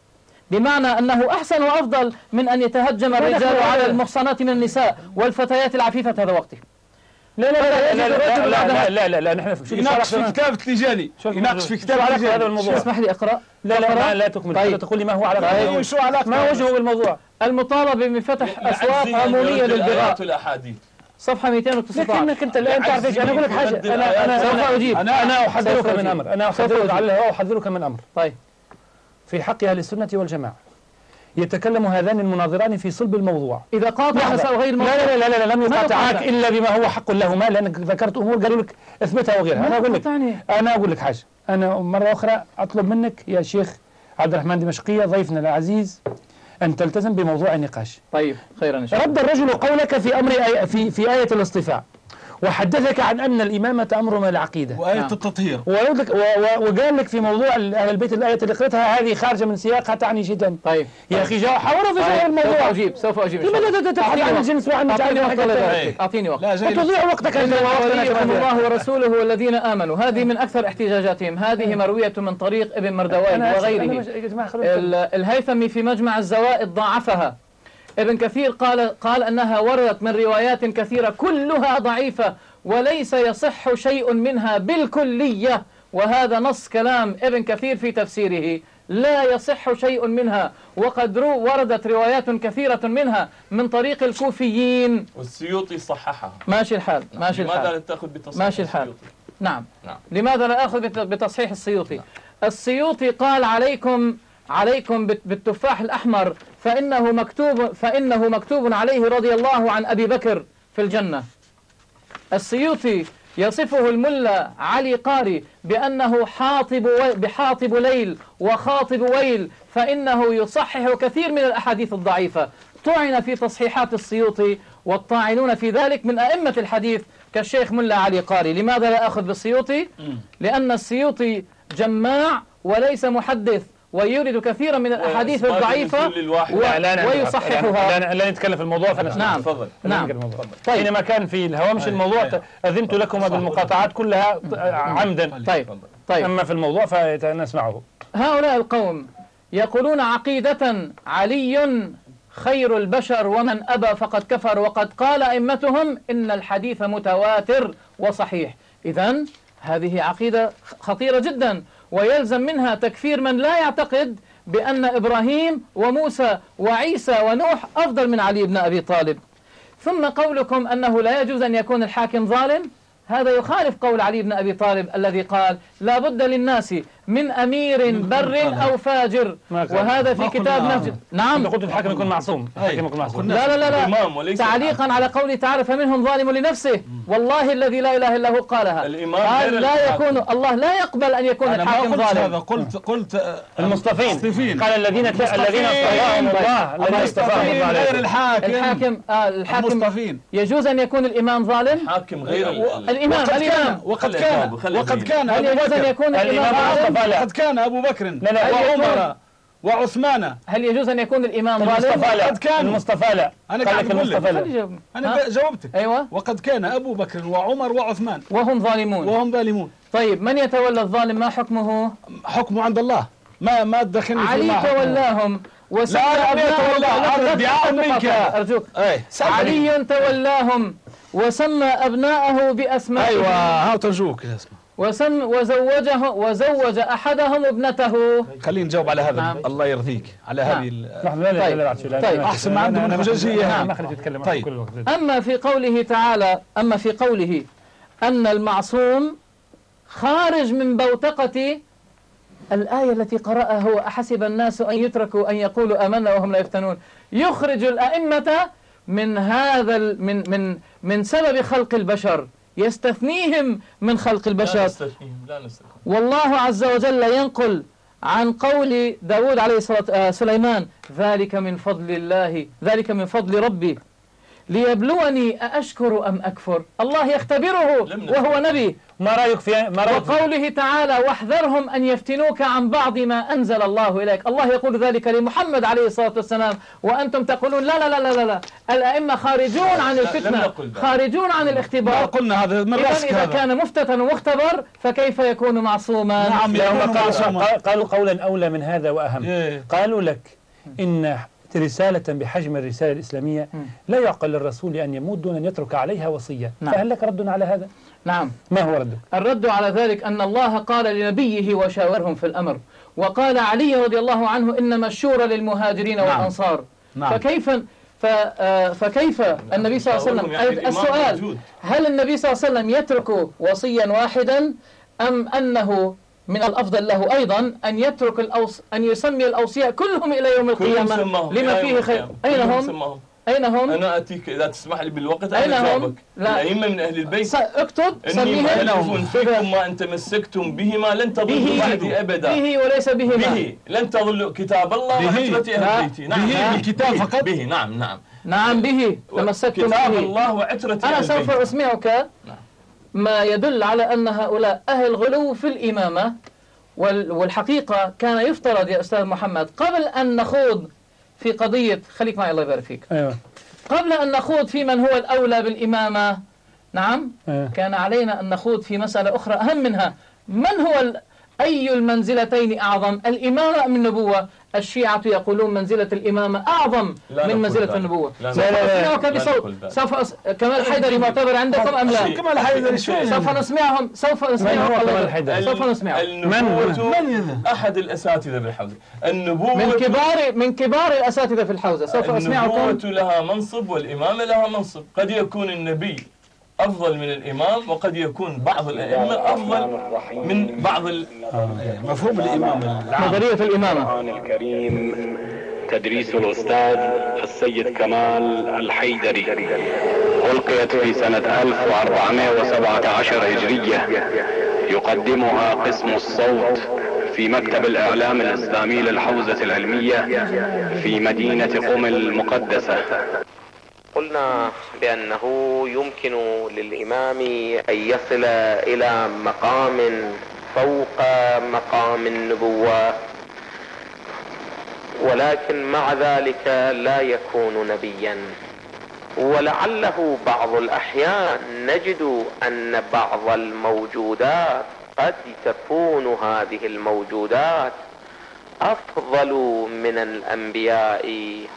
[SPEAKER 5] بمعنى أنه أحسن وأفضل من أن يتهجم الرجال على المحصنات من النساء والفتيات العفيفة. هذا وقتي.
[SPEAKER 1] لا لا لا لا لا لا لا لا لا نحن
[SPEAKER 3] يناقش في كتاب التيجاني، يناقش في كتاب
[SPEAKER 1] هذا
[SPEAKER 3] التيجاني.
[SPEAKER 1] الموضوع.
[SPEAKER 5] اسمح لي أقرأ.
[SPEAKER 1] لا لا لا, لا تكمل.
[SPEAKER 5] طيب.
[SPEAKER 1] تقول لي ما هو علاقة.
[SPEAKER 3] طيب شو علاقته؟
[SPEAKER 1] ما وجهه بالموضوع؟
[SPEAKER 5] المطالبة بفتح أسواق
[SPEAKER 2] العزيز أن
[SPEAKER 5] عمومية
[SPEAKER 2] يرد
[SPEAKER 5] للبغاء،
[SPEAKER 2] الآيات والأحاديث.
[SPEAKER 5] صفحة مئتين وتسعة عشر.
[SPEAKER 1] لكنك انت الان تعرف ايش انا اقول لك حاجه. انا انا
[SPEAKER 5] سوف
[SPEAKER 1] انا
[SPEAKER 5] أجيب.
[SPEAKER 1] انا انا
[SPEAKER 5] سوف
[SPEAKER 1] احذرك
[SPEAKER 5] أجيب.
[SPEAKER 1] من امر. انا
[SPEAKER 5] سوف
[SPEAKER 1] احذرك
[SPEAKER 5] أجيب.
[SPEAKER 1] على الهواء احذرك من امر
[SPEAKER 5] طيب.
[SPEAKER 1] في حق اهل السنه والجماعه. يتكلم هذان المناظران في صلب الموضوع.
[SPEAKER 5] إذا قاطع مساوي غير الموضوع.
[SPEAKER 1] لا لا لا لا لم يقاطعك
[SPEAKER 5] قاطع.
[SPEAKER 1] الا بما هو حق لهما، لانك ذكرت امور قالوا لك اثبتها وغيرها. انا اقول لك
[SPEAKER 5] قاطعني.
[SPEAKER 1] انا اقول لك حاجه. انا مره اخرى اطلب منك يا شيخ عبد الرحمن دمشقيه ضيفنا العزيز ان تلتزم بموضوع النقاش.
[SPEAKER 5] طيب خيرا إن شاء الله.
[SPEAKER 1] رد الرجل قولك في امر آي في في ايه الاصطفاء، وحدثك عن ان الامامه امر من العقيده،
[SPEAKER 3] وآية
[SPEAKER 5] نعم.
[SPEAKER 3] التطهير.
[SPEAKER 1] ويقول لك و- و- وقال لك في موضوع اهل البيت الايه اللي قرأتها هذه خارجه من سياقها تعني جدا.
[SPEAKER 5] طيب.
[SPEAKER 1] يا اخي جاء حاولوا في شرح
[SPEAKER 5] طيب.
[SPEAKER 1] الموضوع.
[SPEAKER 5] سوف أجيب سوف أجيب إن شاء الله.
[SPEAKER 1] لماذا تتحدث عن الجنس وعن
[SPEAKER 5] أعطيني وقت
[SPEAKER 1] تعريف
[SPEAKER 5] لذلك. أعطيني وقت.
[SPEAKER 3] لا جاي
[SPEAKER 1] وتضيع وقتك انت
[SPEAKER 5] إنما
[SPEAKER 1] ووقتنا
[SPEAKER 5] وليكم
[SPEAKER 1] كمان.
[SPEAKER 5] الله ورسوله والذين آمنوا، هذه من أكثر احتجاجاتهم، هذه مروية من طريق ابن مردويه
[SPEAKER 1] أنا آسف، أنا
[SPEAKER 5] وغيره.
[SPEAKER 1] مش- يا جماعة خلونا
[SPEAKER 5] ال- الهيثمي في مجمع الزوائد ضاعفها. ابن كثير قال قال أنها وردت من روايات كثيرة كلها ضعيفة وليس يصح شيء منها بالكلية، وهذا نص كلام ابن كثير في تفسيره، لا يصح شيء منها، وقد رو وردت روايات كثيرة منها من طريق الكوفيين.
[SPEAKER 2] والسيوطي صححها.
[SPEAKER 5] ماشي الحال ماشي
[SPEAKER 2] لماذا لا
[SPEAKER 5] الحال
[SPEAKER 2] تأخذ بتصحيح
[SPEAKER 5] ماشي الحال.
[SPEAKER 2] السيوطي؟
[SPEAKER 5] نعم.
[SPEAKER 2] نعم.
[SPEAKER 5] لماذا لا أخذ بت- بتصحيح السيوطي؟ السيوطي قال عليكم عليكم بت- بالتفاح الأحمر فإنه مكتوب فإنه مكتوب عليه رضي الله عن أبي بكر في الجنة. السيوطي يصفه الملا علي قاري بأنه حاطب وي- بحاطب ليل وخاطب ويل، فإنه يصحح كثير من الأحاديث الضعيفة. طعن في تصحيحات السيوطي، والطاعنون في ذلك من أئمة الحديث كالشيخ ملا علي قاري. لماذا لا أخذ بالسيوطي؟ لأن السيوطي جماع وليس محدث، ويورد كثيرا من الأحاديث الضعيفة و...
[SPEAKER 1] لا لا
[SPEAKER 5] ويصححها.
[SPEAKER 1] لا لا نتكلم في الموضوع فنسمع.
[SPEAKER 5] نعم
[SPEAKER 2] تفضل.
[SPEAKER 5] نعم.
[SPEAKER 1] طيب حينما كان في الهوامش الموضوع أذنت لكم بالمقاطعات كلها عمدا.
[SPEAKER 5] طيب طيب.
[SPEAKER 1] أما في الموضوع فنسمعه.
[SPEAKER 5] هؤلاء القوم يقولون عقيدة علي خير البشر ومن أبى فقد كفر، وقد قال أئمتهم إن الحديث متواتر وصحيح. إذن هذه عقيدة خطيرة جدا، ويلزم منها تكفير من لا يعتقد بأن إبراهيم وموسى وعيسى ونوح أفضل من علي بن أبي طالب. ثم قولكم أنه لا يجوز أن يكون الحاكم ظالم، هذا يخالف قول علي بن أبي طالب الذي قال لا بد للناس من أمير بر أو فاجر، وهذا في كتاب نهج. نعم
[SPEAKER 1] قلت الحاكم يكون معصوم. الحاكم يكون معصوم.
[SPEAKER 5] لا لا لا, لا. تعليقا على قوله تعالى فمنهم ظالم لنفسه، والله الذي لا إله إلا هو قالها، قال لا يكون الله لا يقبل أن يكون الحاكم ظالم.
[SPEAKER 3] هذا قلت قلت
[SPEAKER 1] المصطفين قال الذين الذين اصطفاهم الله الذين اصطفاهم الله
[SPEAKER 3] غير الحاكم.
[SPEAKER 5] الحاكم آه الحاكم يجوز أن يكون الإمام ظالم.
[SPEAKER 2] الحاكم غير
[SPEAKER 5] الإمام الإمام
[SPEAKER 3] وقد كان وقد كان
[SPEAKER 5] هل يجوز أن يكون الإمام ظالم؟
[SPEAKER 3] قد كان أبو بكر وعمر وعثمان.
[SPEAKER 5] هل يجوز أن يكون الإمام ظالم؟
[SPEAKER 1] المصطفى لا.
[SPEAKER 3] قد كان
[SPEAKER 1] المصطفى لا.
[SPEAKER 3] أنا قاعد أقول لك.
[SPEAKER 5] لا.
[SPEAKER 3] أنا جاوبتك.
[SPEAKER 5] أيوة.
[SPEAKER 3] وقد كان أبو بكر وعمر وعثمان
[SPEAKER 5] وهم ظالمون.
[SPEAKER 3] وهم ظالمون.
[SPEAKER 5] طيب من يتولى الظالم ما حكمه؟
[SPEAKER 3] حكمه عند الله. ما ما تدخلني في
[SPEAKER 5] علي تولاهم وسمى
[SPEAKER 3] أبناءهم منك
[SPEAKER 5] أرجوك. علي تولاهم وسمى أبناءه بأسمائهم.
[SPEAKER 3] أيوة ها ترجوك اسمه.
[SPEAKER 5] وسم وزوجه وزوج أحدهم ابنته.
[SPEAKER 3] خلينا نجاوب على هذا.
[SPEAKER 5] نعم.
[SPEAKER 3] الله يرضيك على
[SPEAKER 5] نعم.
[SPEAKER 3] هذه.
[SPEAKER 5] طيب. طيب.
[SPEAKER 3] أحسن ما عندهم الحججية.
[SPEAKER 1] نعم. ما خليته يتكلم
[SPEAKER 3] طيب.
[SPEAKER 1] كل الوقت.
[SPEAKER 5] أما في قوله تعالى أما في قوله أن المعصوم خارج من بوتقة الآية التي قرأها وأحسب الناس أن يتركوا أن يقولوا آمنا وهم لا يفتنون، يخرج الأئمة من هذا من من من سبب خلق البشر، يستثنيهم من خلق البشر.
[SPEAKER 2] لا نستثنيهم لا نستثنيهم.
[SPEAKER 5] والله عز وجل ينقل عن قول داود عليه الصلاة سليمان ذلك من فضل الله ذلك من فضل ربي ليبلوني أأشكر أم أكفر. الله يختبره وهو نبي.
[SPEAKER 1] ما رأيك في ما رأيك
[SPEAKER 5] وقوله تعالى واحذرهم أن يفتنوك عن بعض ما أنزل الله إليك. الله يقول ذلك لمحمد عليه الصلاة والسلام وأنتم تقولون لا لا لا لا لا الأئمة خارجون عن الفتنة خارجون عن الاختبار.
[SPEAKER 3] قلنا هذا من
[SPEAKER 5] إذن إذا كان مفتتن ومختبر فكيف يكون معصوما؟
[SPEAKER 3] نعم
[SPEAKER 1] قالوا, قالوا قولا أولى من هذا وأهم.
[SPEAKER 3] إيه.
[SPEAKER 1] قالوا لك إن رسالة بحجم الرسالة الإسلامية لا يعقل للرسول أن يموت دون أن يترك عليها وصية.
[SPEAKER 5] نعم.
[SPEAKER 1] فهل لك رد على هذا؟
[SPEAKER 5] نعم.
[SPEAKER 1] ما هو ردك؟
[SPEAKER 5] الرد على ذلك أن الله قال لنبيه وشاورهم في الأمر، وقال علي رضي الله عنه إنما الشورى للمهاجرين
[SPEAKER 3] نعم.
[SPEAKER 5] والأنصار.
[SPEAKER 3] نعم.
[SPEAKER 5] فكيف ف فكيف النبي صلى الله عليه وسلم يعني السؤال هل النبي صلى الله عليه وسلم يترك وصيا واحدا أم أنه من الأفضل له أيضا أن يترك الأوص أن يسمي الأوصياء كلهم إلى يوم القيامة لما فيه خير؟ أين هم؟ أين هم؟
[SPEAKER 2] أنا أتيك إذا تسمح لي بالوقت
[SPEAKER 5] أين
[SPEAKER 2] أنا
[SPEAKER 5] هم؟
[SPEAKER 2] أجاوبك.
[SPEAKER 5] لا.
[SPEAKER 2] الأئمة من أهل البيت
[SPEAKER 5] اكتب
[SPEAKER 2] إني مألف
[SPEAKER 5] سميهم
[SPEAKER 2] فيكم ما أن تمسكتم بهما لن تضلوا بعدي أبدا.
[SPEAKER 5] به وليس بهما.
[SPEAKER 2] به لن تضلوا كتاب الله وعترة أهل بيتي. نعم.
[SPEAKER 3] به بالكتاب فقط.
[SPEAKER 2] به نعم نعم.
[SPEAKER 5] نعم به تمسكتم
[SPEAKER 2] كتاب
[SPEAKER 5] به.
[SPEAKER 2] الله وعترة أهل
[SPEAKER 5] أنا
[SPEAKER 2] بيتي.
[SPEAKER 5] سوف أسمعك ما يدل على أن هؤلاء أهل غلو في الإمامة، والحقيقة كان يفترض يا أستاذ محمد قبل أن نخوض في قضية خليك معي الله يبارك فيك.
[SPEAKER 1] أيوة.
[SPEAKER 5] قبل أن نخوض في من هو الأولى بالإمامة نعم
[SPEAKER 1] أيوة.
[SPEAKER 5] كان علينا أن نخوض في مسألة أخرى أهم منها، من هو ال... أي المنزلتين أعظم الإمامة أم النبوة؟ الشيعة يقولون منزلة الإمامة أعظم من منزلة النبوة.
[SPEAKER 2] لا
[SPEAKER 5] سوف أسمعك بصوت. سوف أس... كمال حيدري معتبر عندكم أم لا؟
[SPEAKER 3] كمال حيدري شو؟
[SPEAKER 5] سوف نسمعهم سوف نسمعهم
[SPEAKER 1] كمال حيدري؟
[SPEAKER 5] سوف نسمعهم.
[SPEAKER 2] النبوة من أحد الأساتذة بالحوزة. النبوة
[SPEAKER 5] من كبار من كبار الأساتذة في الحوزة. سوف أسمعكم.
[SPEAKER 2] النبوة لها منصب والإمامة لها منصب. قد يكون النبي أفضل من الإمام وقد يكون بعض الأئمة أفضل من بعض ال...
[SPEAKER 3] مفهوم الإمام
[SPEAKER 5] نظرية الإمامة.
[SPEAKER 6] القرآن الكريم تدريس الأستاذ السيد كمال الحيدري ألقيت في سنة ألف وأربعمائة وسبعة عشر هجرية، يقدمها قسم الصوت في مكتب الإعلام الإسلامي للحوزة العلمية في مدينة قم المقدسة. قلنا بأنه يمكن للإمام أن يصل إلى مقام فوق مقام النبوة
[SPEAKER 7] ولكن مع ذلك لا يكون نبيا. ولعله بعض الأحيان نجد أن بعض الموجودات قد تكون هذه الموجودات أفضل من الأنبياء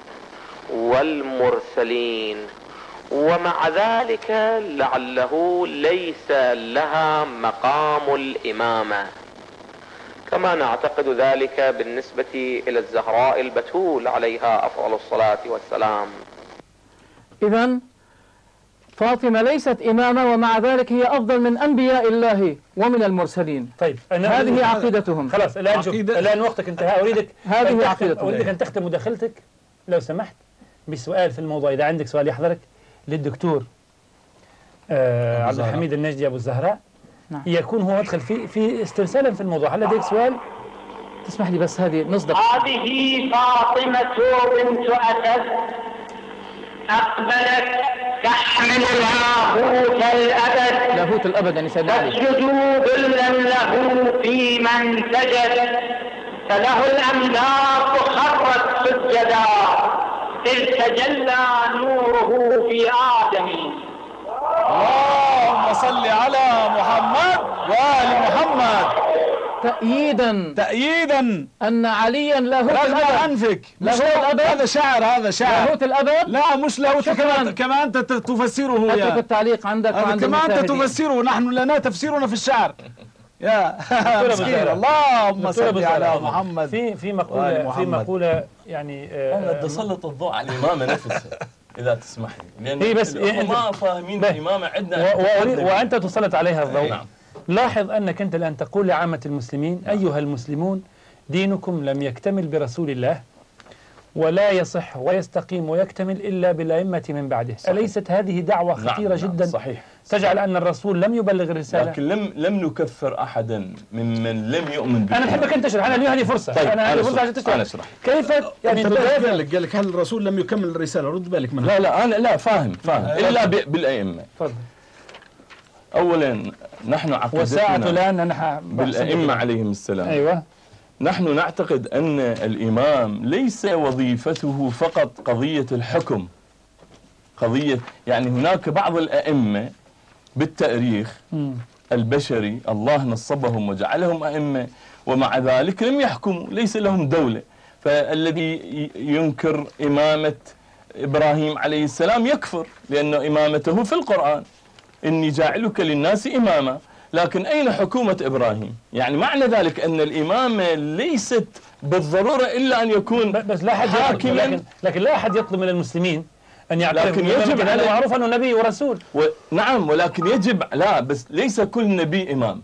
[SPEAKER 7] والمرسلين، ومع ذلك لعله ليس لها مقام الإمامة، كما نعتقد ذلك بالنسبة إلى الزهراء البتول عليها أفضل الصلاة والسلام.
[SPEAKER 5] إذن فاطمة ليست إمامة ومع ذلك هي أفضل من أنبياء الله ومن المرسلين.
[SPEAKER 1] طيب أنا
[SPEAKER 5] هذه عقيدتهم.
[SPEAKER 1] خلاص الآن شوف، الآن وقتك انتهى. أريدك
[SPEAKER 5] هذه عقيدتهم.
[SPEAKER 1] أريدك أن تختم مداخلتك لو سمحت بسؤال في الموضوع، إذا عندك سؤال يحضرك للدكتور آه عبد الحميد النجدي أبو الزهراء.
[SPEAKER 5] نعم.
[SPEAKER 1] يكون هو مدخل في في استرسالا في الموضوع. هل لديك سؤال؟
[SPEAKER 5] تسمح لي بس هذه نصدق.
[SPEAKER 8] هذه فاطمة بنت أسد أقبلت تحمل لاهوت الأبد،
[SPEAKER 5] لاهوت الأبد يعني سيدنا علي،
[SPEAKER 8] تسجد ذلا له في من سجد، فله الأملاك خرت سجدا إذ تجلى نوره في آدم.
[SPEAKER 3] اللهم صل على محمد وآل محمد.
[SPEAKER 5] تأييدا
[SPEAKER 3] تأييدا
[SPEAKER 5] أن عليا لاهوت
[SPEAKER 3] رغم
[SPEAKER 5] الأبد.
[SPEAKER 3] أنفك.
[SPEAKER 5] لاهوت الأبد
[SPEAKER 3] هذا شعر، هذا شعر.
[SPEAKER 5] لاهوت الأبد.
[SPEAKER 3] لا مش لاهوت،
[SPEAKER 5] شكراً.
[SPEAKER 3] كمان كمان أنت تفسره
[SPEAKER 5] أترك
[SPEAKER 3] يا
[SPEAKER 5] التعليق عندك وعند
[SPEAKER 3] كمان أنت
[SPEAKER 5] المشاهدين.
[SPEAKER 3] تفسره، نحن لنا تفسيرنا في الشعر يا مسكين. اللهم صل على محمد.
[SPEAKER 1] في في مقولة في مقولة يعني
[SPEAKER 2] أنا بدي أسلط الضوء على الإمامة نفسها إذا تسمح لي، لأن
[SPEAKER 1] هي بس
[SPEAKER 2] هم ما فاهمين الإمامة عندنا
[SPEAKER 1] و- وأنت تسلط عليها الضوء.
[SPEAKER 2] نعم.
[SPEAKER 1] لاحظ أنك أنت الآن تقول لعامة المسلمين: أيها المسلمون، دينكم لم يكتمل برسول الله، ولا يصح ويستقيم ويكتمل إلا بالأئمة من بعده.
[SPEAKER 2] صحيح.
[SPEAKER 1] أليست هذه دعوة خطيرة
[SPEAKER 2] نعم.
[SPEAKER 1] جدا؟
[SPEAKER 2] نعم. صحيح.
[SPEAKER 1] تجعل أن الرسول لم يبلغ الرسالة.
[SPEAKER 2] لكن لم لم نكفر أحدا ممن لم يؤمن به.
[SPEAKER 1] أنا أحبك أن تشرح، أنا هذه فرصة.
[SPEAKER 2] طيب
[SPEAKER 1] أنا هذه
[SPEAKER 2] أنا
[SPEAKER 1] فرصة عشان تشرح.
[SPEAKER 2] أنا أشرح.
[SPEAKER 1] كيف يعني
[SPEAKER 3] انت
[SPEAKER 1] تدافع؟
[SPEAKER 3] قال لك قال لك هل الرسول لم يكمل الرسالة؟ رد بالك منها.
[SPEAKER 2] لا لا أنا لا فاهم فاهم إلا ب- بالأئمة.
[SPEAKER 1] تفضل.
[SPEAKER 2] أولا نحن
[SPEAKER 1] وساعة
[SPEAKER 2] عقيدتنا
[SPEAKER 1] الآن نحن
[SPEAKER 2] بالأئمة عليهم السلام.
[SPEAKER 1] أيوة.
[SPEAKER 2] نحن نعتقد أن الإمام ليس وظيفته فقط قضية الحكم، قضية يعني هناك بعض الأئمة بالتاريخ
[SPEAKER 1] مم.
[SPEAKER 2] البشري الله نصبهم وجعلهم أئمة ومع ذلك لم يحكموا، ليس لهم دولة. فالذي ينكر إمامة إبراهيم عليه السلام يكفر، لأن إمامته في القرآن: إني جاعلك للناس إماما. لكن أين حكومة إبراهيم؟ يعني معنى ذلك أن الإمامة ليست بالضرورة إلا أن يكون
[SPEAKER 1] بس لا أحد
[SPEAKER 2] حاكما.
[SPEAKER 1] لكن, لكن لا أحد يطلب من المسلمين أن يعترف،
[SPEAKER 2] لكن يجب
[SPEAKER 1] هذا
[SPEAKER 2] على-
[SPEAKER 1] معروف أنه نبي ورسول.
[SPEAKER 2] و... نعم، ولكن يجب لا بس ليس كل نبي إمام،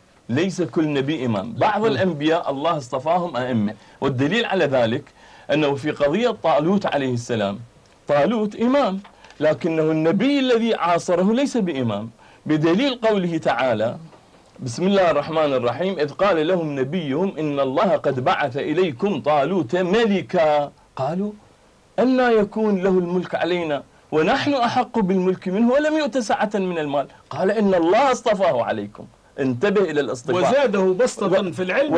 [SPEAKER 2] ليس كل نبي إمام. بعض الأنبياء الله اصطفاهم أئمة، والدليل على ذلك أنه في قضية طالوت عليه السلام، طالوت إمام لكنه النبي الذي عاصره ليس بإمام، بدليل قوله تعالى: بسم الله الرحمن الرحيم: إذ قال لهم نبيهم إن الله قد بعث إليكم طالوت ملكا قالوا أنى يكون له الملك علينا ونحن أحق بالملك منه ولم يؤت سعة من المال قال إن الله اصطفاه عليكم. انتبه إلى الاصطفاء.
[SPEAKER 3] وزاده بسطة في العلم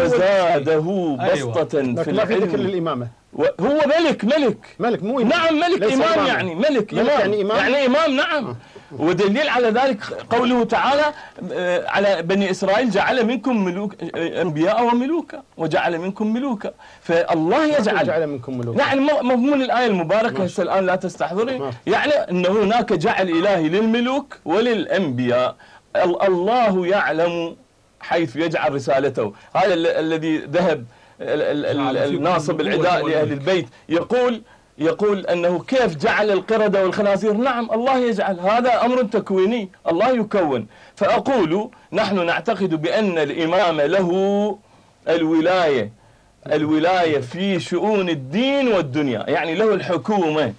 [SPEAKER 2] وزاده بسطة
[SPEAKER 4] لكن
[SPEAKER 2] في
[SPEAKER 4] ما في ذكر
[SPEAKER 2] العلم.
[SPEAKER 4] للإمامة.
[SPEAKER 2] هو ملك ملك
[SPEAKER 4] ملك مو إمام.
[SPEAKER 2] نعم ملك
[SPEAKER 4] ليس
[SPEAKER 2] إمام
[SPEAKER 4] إماما.
[SPEAKER 2] يعني ملك,
[SPEAKER 4] ملك
[SPEAKER 2] إمام
[SPEAKER 4] يعني إمام.
[SPEAKER 2] يعني إمام نعم. ودليل على ذلك قوله تعالى آه، على بني إسرائيل: جعل منكم ملوك آه، أنبياء وملوكا وجعل منكم ملوكا. فالله
[SPEAKER 4] جعل
[SPEAKER 2] يجعل
[SPEAKER 4] منكم ملوك.
[SPEAKER 2] يعني م- مضمون الآية المباركة هسه الآن لا تستحضري،
[SPEAKER 4] ماشي.
[SPEAKER 2] يعني أن هناك جعل إلهي للملوك وللأنبياء. ال- الله يعلم حيث يجعل رسالته. هذا ال- الذي ذهب ال- ال- ال- الناصب العداء لأهل البيت يقول يقول أنه كيف جعل القردة والخنازير. نعم الله يجعل، هذا أمر تكويني، الله يكون. فأقول نحن نعتقد بأن الإمام له الولاية الولاية في شؤون الدين والدنيا، يعني له الحكومة،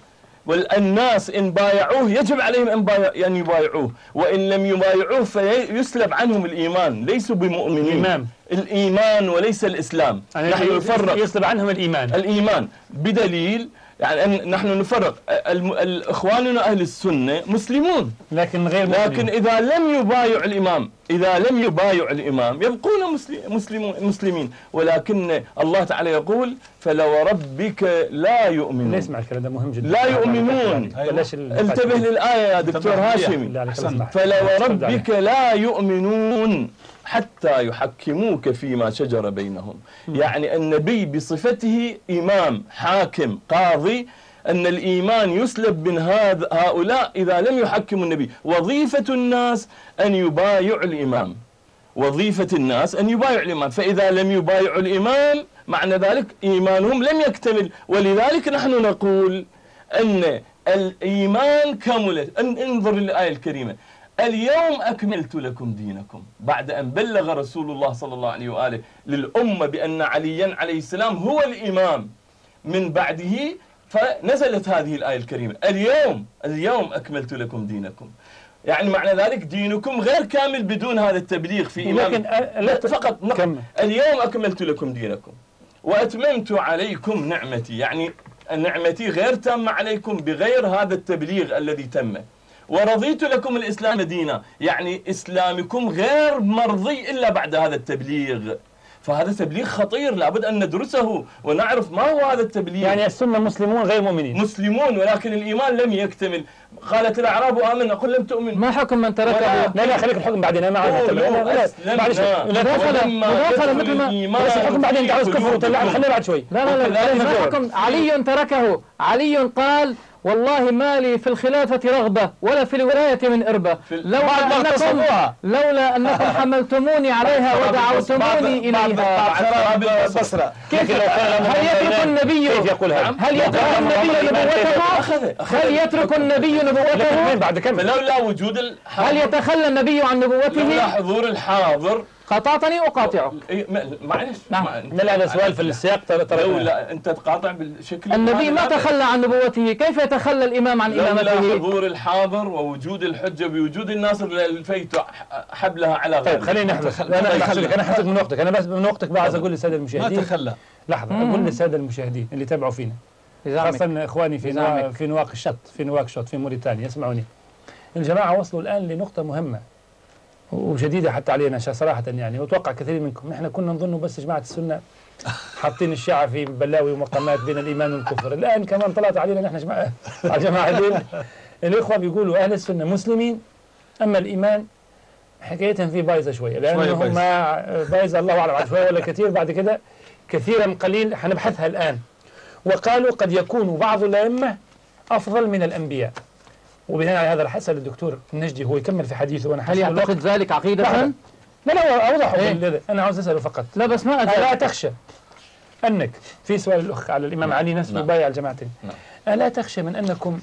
[SPEAKER 2] والناس إن بايعوه يجب عليهم أن بايع- أن يبايعوه، وإن لم يبايعوه فيسلب عنهم الإيمان، ليسوا بمؤمنين.
[SPEAKER 1] الإيمان.
[SPEAKER 2] الإيمان وليس الإسلام.
[SPEAKER 1] يعني
[SPEAKER 2] نحن نفرق
[SPEAKER 1] يسلب عنهم الإيمان.
[SPEAKER 2] الإيمان بدليل يعني نحن نفرق اخواننا اهل السنه مسلمون،
[SPEAKER 1] لكن غير
[SPEAKER 2] لكن اذا لم يبايع الامام اذا لم يبايع الامام يبقون مسلمون مسلمين، ولكن الله تعالى يقول فلو ربك لا يؤمنون.
[SPEAKER 1] اسمع الكلام ده مهم جدا.
[SPEAKER 2] لا يؤمنون. انتبه للايه يا دكتور هاشمي. فلو ربك لا يؤمنون حتى يحكموك فيما شجر بينهم. يعني النبي بصفته إمام حاكم قاضي، أن الإيمان يسلب من هذا هؤلاء إذا لم يحكموا النبي. وظيفة الناس أن يبايعوا الإمام، وظيفة الناس أن يبايعوا الإمام، فإذا لم يبايعوا الإمام معنى ذلك إيمانهم لم يكتمل. ولذلك نحن نقول أن الإيمان كمل. انظر للآية الكريمة: اليوم أكملت لكم دينكم، بعد أن بلغ رسول الله صلى الله عليه وآله للأمة بأن عليا عليه السلام هو الإمام من بعده، فنزلت هذه الآية الكريمة: اليوم اليوم أكملت لكم دينكم. يعني معنى ذلك دينكم غير كامل بدون هذا التبليغ في إمام.
[SPEAKER 1] لكن لا
[SPEAKER 2] فقط اليوم أكملت لكم دينكم وأتممت عليكم نعمتي، يعني نعمتي غير تامة عليكم بغير هذا التبليغ الذي تم. ورضيت لكم الإسلام دينا، يعني إسلامكم غير مرضي إلا بعد هذا التبليغ. فهذا تبليغ خطير لابد أن ندرسه ونعرف ما هو هذا التبليغ.
[SPEAKER 1] يعني السنة مسلمون غير مؤمنين.
[SPEAKER 2] مسلمون ولكن الإيمان لم يكتمل. قالت الأعراب آمنا قل لم تؤمن.
[SPEAKER 5] ما حكم من تركه؟
[SPEAKER 1] لا لا خليك الحكم بعدين. ما
[SPEAKER 2] معلش
[SPEAKER 5] مداخلة مثل ما
[SPEAKER 1] بس الحكم بعدين. تعوز كفر وطلع خلينا بعد شوي.
[SPEAKER 5] لا لا لا ما حكم علي تركه؟ علي قال والله ما لي في الخلافة رغبة ولا في الولاية من إربة، لولا أنكم لولا أنكم حملتموني عليها ودعوتموني إليها. كيف هل يترك النبي هل يترك النبي نبوته؟ هل يترك النبي نبوته؟
[SPEAKER 1] بعد كم
[SPEAKER 2] فلولا وجود الحاضر.
[SPEAKER 5] هل يتخلى النبي عن نبوته؟
[SPEAKER 2] لولا حضور الحاضر.
[SPEAKER 5] قاطعتني أقاطعك.
[SPEAKER 2] معلش.
[SPEAKER 5] نعم.
[SPEAKER 1] لا لا سؤال في السياق ترى.
[SPEAKER 2] لولا أنت تقاطع بالشكل.
[SPEAKER 5] النبي ما تخلى عن نبوته، كيف يتخلى الإمام عن إمامته؟
[SPEAKER 2] لولا حضور الحاضر ووجود الحجة بوجود الناصر للفيت حبلها على غيره.
[SPEAKER 1] طيب خليني نحذف. أنا أحذفك أنا أحذفك من وقتك. أنا بس من وقتك بعد أقول للسادة المشاهدين.
[SPEAKER 3] ما تخلى.
[SPEAKER 1] لحظة أقول للسادة المشاهدين اللي تابعوا فينا، خاصة إخواني في نوا... في نواكشوط في نواكشوط في موريتانيا، اسمعوني. الجماعة وصلوا الآن لنقطة مهمة وجديدة حتى علينا صراحة يعني، وأتوقع كثير منكم. نحن كنا نظن بس جماعة السنة حاطين الشيعة في بلاوي ومقامات بين الإيمان والكفر. الآن كمان طلعت علينا نحن جماعة الجماعة دين الإخوة بيقولوا أهل السنة مسلمين، أما الإيمان حكايتهم فيه بايظة شوية، لأنهم ما بايظة الله أعلم عن شوية ولا كثير. بعد كده كثيرا قليل حنبحثها الآن. وقالوا قد يكون بعض الأئمة أفضل من الأنبياء. وبناء على هذا الحسن الدكتور النجدي هو يكمل في حديثه. وانا
[SPEAKER 5] هل يعتقد ذلك عقيدة؟
[SPEAKER 1] لا لا اوضح. إيه؟ انا عاوز اساله فقط.
[SPEAKER 5] لا بس ما أجل.
[SPEAKER 1] الا تخشى انك في سؤال الاخ على الامام علي نفسه بايع الجماعتين. الا تخشى من انكم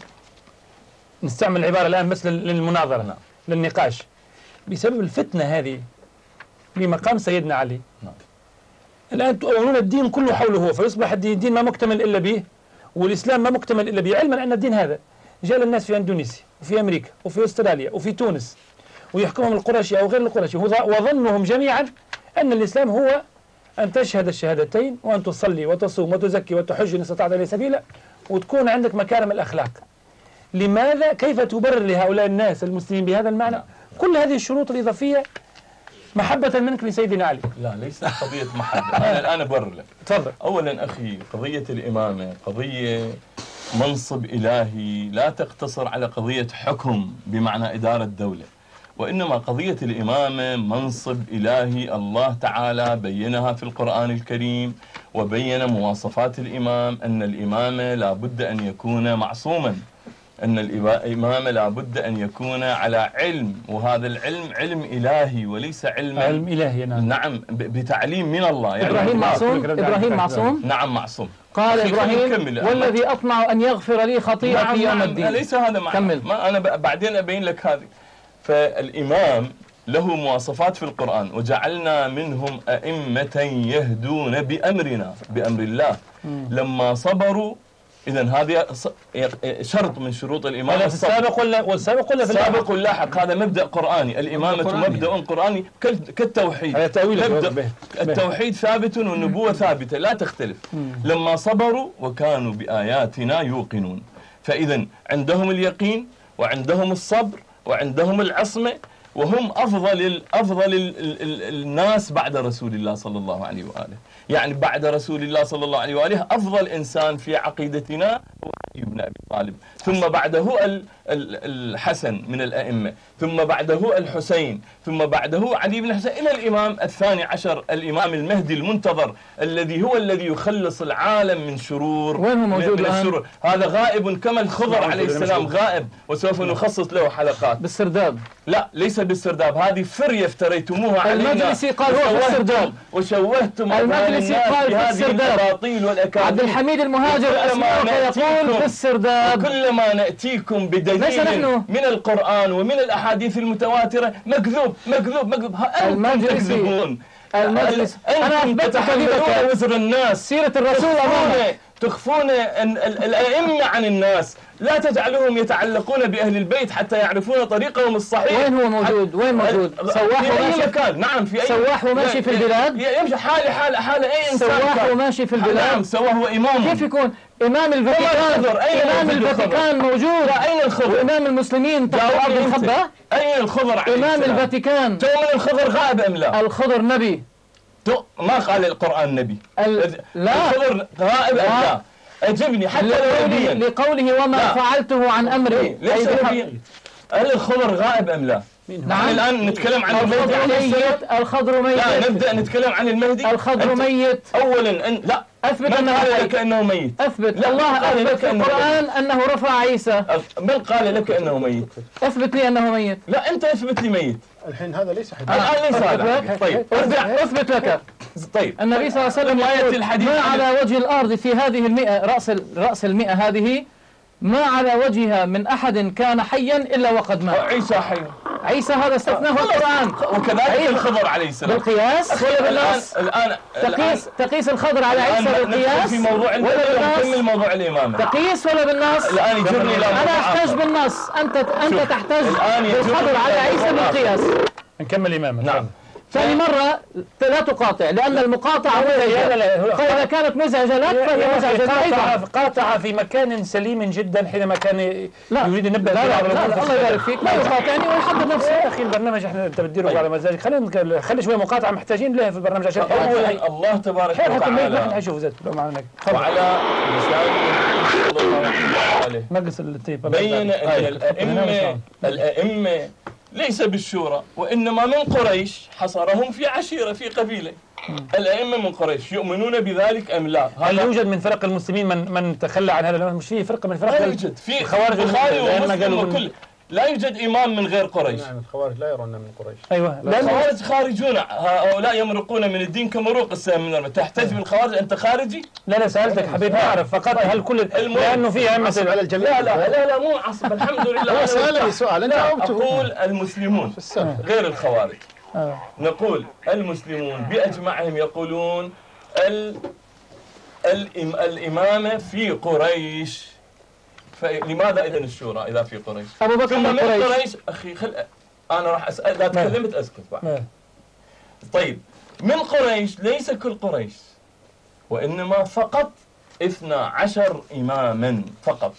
[SPEAKER 1] نستعمل العباره الان بس للمناظره نعم. للنقاش بسبب الفتنه هذه بمقام سيدنا علي. نعم. الان تؤولون الدين كله حوله هو، فيصبح الدين, الدين ما مكتمل الا به، والاسلام ما مكتمل الا به، علما ان الدين هذا جاء الناس في اندونيسيا وفي امريكا وفي استراليا وفي تونس ويحكمهم القرشي او غير القرشي، وظنهم جميعا ان الاسلام هو ان تشهد الشهادتين وان تصلي وتصوم وتزكي وتحج ان استطعت اليه سبيلا وتكون عندك مكارم الاخلاق. لماذا؟ كيف تبرر لهؤلاء الناس المسلمين بهذا المعنى كل هذه الشروط الاضافيه محبه منك لسيدنا علي؟
[SPEAKER 2] لا ليس قضيه محبه. انا الان ابرر لك.
[SPEAKER 1] تفضل.
[SPEAKER 2] اولا اخي، قضيه الامامه قضيه منصب إلهي لا تقتصر على قضية حكم بمعنى إدارة دولة، وإنما قضية الإمامة منصب إلهي الله تعالى بينها في القرآن الكريم، وبين مواصفات الإمام أن الإمامة لا بد أن يكون معصوما، أن الإمام لابد أن يكون على علم، وهذا العلم علم إلهي وليس علم
[SPEAKER 1] علم إلهي. نعم
[SPEAKER 2] نعم بتعليم من الله.
[SPEAKER 5] يعني إبراهيم معصوم. إبراهيم معصوم.
[SPEAKER 2] نعم معصوم.
[SPEAKER 5] قال إبراهيم والذي أطمع أن يغفر لي خطيئتي
[SPEAKER 2] نعم
[SPEAKER 5] يوم
[SPEAKER 2] نعم
[SPEAKER 5] الدين.
[SPEAKER 2] ليس هذا معنى.
[SPEAKER 5] كمل.
[SPEAKER 2] ما أنا بعدين أبين لك هذه. فالإمام له مواصفات في القرآن: وجعلنا منهم أئمة يهدون بأمرنا، بأمر الله. مم. لما صبروا إذا هذا شرط من شروط الإمامة.
[SPEAKER 1] هذا في السابق ولا والسابق ولا في
[SPEAKER 2] السابق واللاحق؟ هذا مبدأ قرآني، الإمامة مبدأ قرآني كالتوحيد.
[SPEAKER 1] هذا تأويل
[SPEAKER 2] مبدأ التوحيد ثابت والنبوة ثابتة لا تختلف. لما صبروا وكانوا بآياتنا يوقنون، فإذا عندهم اليقين وعندهم الصبر وعندهم العصمة، وهم أفضل أفضل الناس بعد رسول الله صلى الله عليه وآله. يعني بعد رسول الله صلى الله عليه وآله أفضل إنسان في عقيدتنا هو علي بن أبي طالب، ثم بعده الحسن من الأئمة، ثم بعده الحسين، ثم بعده علي بن الحسين، إلى الإمام الثاني عشر الإمام المهدي المنتظر الذي هو الذي يخلص العالم من شرور.
[SPEAKER 5] وين هو موجود الآن؟
[SPEAKER 2] الشرور. هذا غائب كما الخضر عليه السلام غائب، وسوف نخصص له حلقات.
[SPEAKER 5] بالسرداب؟
[SPEAKER 2] لا ليس بالسرداب، هذه فرية افتريتموها علينا.
[SPEAKER 5] المجلسي قال هو في السرداب،
[SPEAKER 2] وشوهتم
[SPEAKER 5] المجلسي قال في السرداب. عبد الحميد المهاجر أسمعك يقول في السرداب.
[SPEAKER 2] كلما نأتيكم بدليل من القرآن ومن الأحاديث المتواترة مكذوب مكذوب مكذوب. أنتم تكذبون.
[SPEAKER 5] المجلس أنا أثبت
[SPEAKER 2] كذبك وزر الناس،
[SPEAKER 5] سيرة الرسول أمامك،
[SPEAKER 2] تخفون الأئمة عن الناس، لا تجعلهم يتعلقون بأهل البيت حتى يعرفون طريقهم الصحيح.
[SPEAKER 5] وين هو موجود؟ وين موجود؟ سواح
[SPEAKER 2] في
[SPEAKER 5] وماشي
[SPEAKER 2] أي مكان. نعم في أي
[SPEAKER 5] سواح وماشي في البلاد،
[SPEAKER 2] يمشي حال حال حال أي إنسان.
[SPEAKER 5] سواح وماشي في البلاد.
[SPEAKER 2] نعم سواح هو إمام.
[SPEAKER 5] كيف يكون إمام الفاتيكان؟ إمام الفاتيكان موجود.
[SPEAKER 2] أين الخضر؟
[SPEAKER 5] وإمام المسلمين تحت أرض الخبة.
[SPEAKER 2] أين الخضر عليه
[SPEAKER 5] إمام
[SPEAKER 2] السلام؟
[SPEAKER 5] الفاتيكان.
[SPEAKER 2] تو من الخضر غائب أم لا؟
[SPEAKER 5] الخضر نبي.
[SPEAKER 2] ما قال القرآن نبي.
[SPEAKER 5] ال... لا
[SPEAKER 2] الخضر غائب أم لا؟ أجبني حتى لو نبيا.
[SPEAKER 5] لقوله وما لا. فعلته عن أمري.
[SPEAKER 2] ليس نبيا. هل الخضر غائب أم لا؟ نعم. الآن نتكلم عن المهدي عليه السلام.
[SPEAKER 5] الخضر ميت.
[SPEAKER 2] لا نبدأ نتكلم عن المهدي.
[SPEAKER 5] الخضر ميت.
[SPEAKER 2] أولا أن لا
[SPEAKER 5] أثبت
[SPEAKER 2] من قال لك أنه ميت؟
[SPEAKER 5] أثبت. الله أثبت في القرآن أنه رفع عيسى.
[SPEAKER 2] من قال لك أنه ميت؟
[SPEAKER 5] أثبت لي أنه ميت.
[SPEAKER 2] لا أنت أثبت لي ميت.
[SPEAKER 4] الحين هذا ليس حديث.
[SPEAKER 2] الآن ليس هذا. طيب
[SPEAKER 5] ارجع أثبت لك.
[SPEAKER 2] طيب
[SPEAKER 5] النبي صلى الله عليه وسلم يقول ما على وجه الأرض في هذه المئة رأس رأس المئة هذه ما على وجهها من أحد كان حيا إلا وقد مات.
[SPEAKER 2] عيسى حي.
[SPEAKER 5] عيسى هذا استثناه القرآن.
[SPEAKER 2] وكذلك الخضر عليه السلام.
[SPEAKER 5] بالقياس ولا بالنص؟
[SPEAKER 2] الآن
[SPEAKER 5] تقيس تقيس الخضر على عيسى بالقياس
[SPEAKER 2] في موضوع
[SPEAKER 5] ولا بالنص؟
[SPEAKER 2] نكمل موضوع الإمامة.
[SPEAKER 5] تقيس ولا بالنص؟
[SPEAKER 2] الآن يجرني إلى
[SPEAKER 5] أنا أحتاج بالنص، أنت أنت تحتاج بالخضر على عيسى بالقياس.
[SPEAKER 1] نكمل إمامة.
[SPEAKER 2] نعم.
[SPEAKER 5] ثاني مرة لا تقاطع لأن المقاطعة مزعجة، فإذا كانت مزعجة لك فهي مزعجة أيضا.
[SPEAKER 1] قاطع في مكان سليم جدا حينما كان يريد أن نبدأ.
[SPEAKER 5] لا لا لا الله يبارك فيك، لا يقاطعني ويحضر نفسه.
[SPEAKER 1] يا أخي البرنامج احنا أنت بتديره على مزاجك، خلينا خلي شوية مقاطعة محتاجين لها في البرنامج عشان
[SPEAKER 2] أولا الله تبارك وتعالى
[SPEAKER 1] نحن نشوف ذات لو معنا
[SPEAKER 2] وعلى لسان صلى الله عليه
[SPEAKER 1] نقص التيب
[SPEAKER 2] بين أن الأئمة الأئمة ليس بالشورى وإنما من قريش، حصرهم في عشيرة في قبيلة. الأئمة من قريش يؤمنون بذلك أم لا؟
[SPEAKER 1] هل يوجد من فرق المسلمين من من تخلى عن هذا؟ مش في فرقة من فرق
[SPEAKER 2] لا يوجد في
[SPEAKER 1] خوارج
[SPEAKER 2] البخاري ومسلم وكل لا يوجد إمام من غير قريش.
[SPEAKER 4] نعم الخوارج لا يرون من قريش.
[SPEAKER 1] أيوه
[SPEAKER 2] الخوارج خارجون، هؤلاء يمرقون من الدين كمروق السهم من الماء. تحتج بالخوارج أنت خارجي؟
[SPEAKER 1] لا لا سألتك حبيت أعرف فقط هل كل لأنه في أئمة
[SPEAKER 4] على الجميع.
[SPEAKER 2] لا لا لا لا مو عصب الحمد لله.
[SPEAKER 4] هو سألني سؤال أنت جاوبته.
[SPEAKER 2] أقول المسلمون غير الخوارج.
[SPEAKER 1] آه.
[SPEAKER 2] نقول المسلمون بأجمعهم يقولون ال الإم الإمامة في قريش. فلماذا إذن الشورى إذا في قريش؟
[SPEAKER 5] أبو بكر من قريش.
[SPEAKER 2] قريش أخي خل أنا راح أسأل إذا تكلمت أسكت بعد. طيب من قريش ليس كل قريش وإنما فقط اثنا عشر إماما فقط.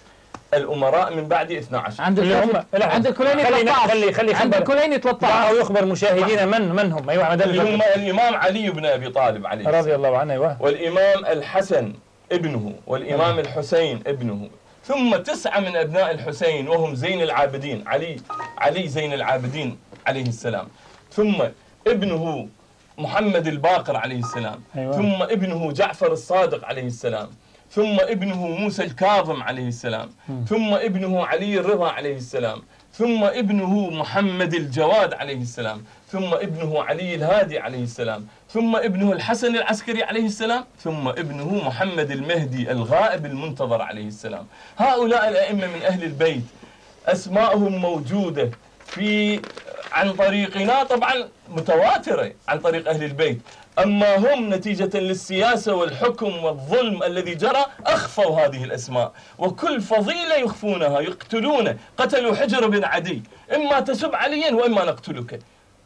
[SPEAKER 2] الأمراء من بعد اثنا عشر.
[SPEAKER 5] عند الكليني عند الكليني ثلاثة عشر.
[SPEAKER 1] خلي خلي
[SPEAKER 5] عند الكليني ثلاثة عشر.
[SPEAKER 1] أو يخبر مشاهدين من من هم. أيوه عند
[SPEAKER 2] هم الإمام علي بن أبي طالب عليه
[SPEAKER 1] رضي الله عنه. أيوه.
[SPEAKER 2] والإمام الحسن ابنه والإمام الحسين ابنه ثم تسعة من أبناء الحسين وهم زين العابدين علي علي زين العابدين عليه السلام، ثم ابنه محمد الباقر عليه السلام. أيوة. ثم ابنه جعفر الصادق عليه السلام، ثم ابنه موسى الكاظم عليه السلام، م. ثم ابنه علي الرضا عليه السلام، ثم ابنه محمد الجواد عليه السلام، ثم ابنه علي الهادي عليه السلام، ثم ابنه الحسن العسكري عليه السلام، ثم ابنه محمد المهدي الغائب المنتظر عليه السلام. هؤلاء الأئمة من أهل البيت أسماءهم موجودة في عن طريقنا طبعا متواترة عن طريق أهل البيت أما هم نتيجة للسياسة والحكم والظلم الذي جرى أخفوا هذه الأسماء، وكل فضيلة يخفونها، يقتلونه. قتلوا حجر بن عدي، إما تسب عليا وإما نقتلك.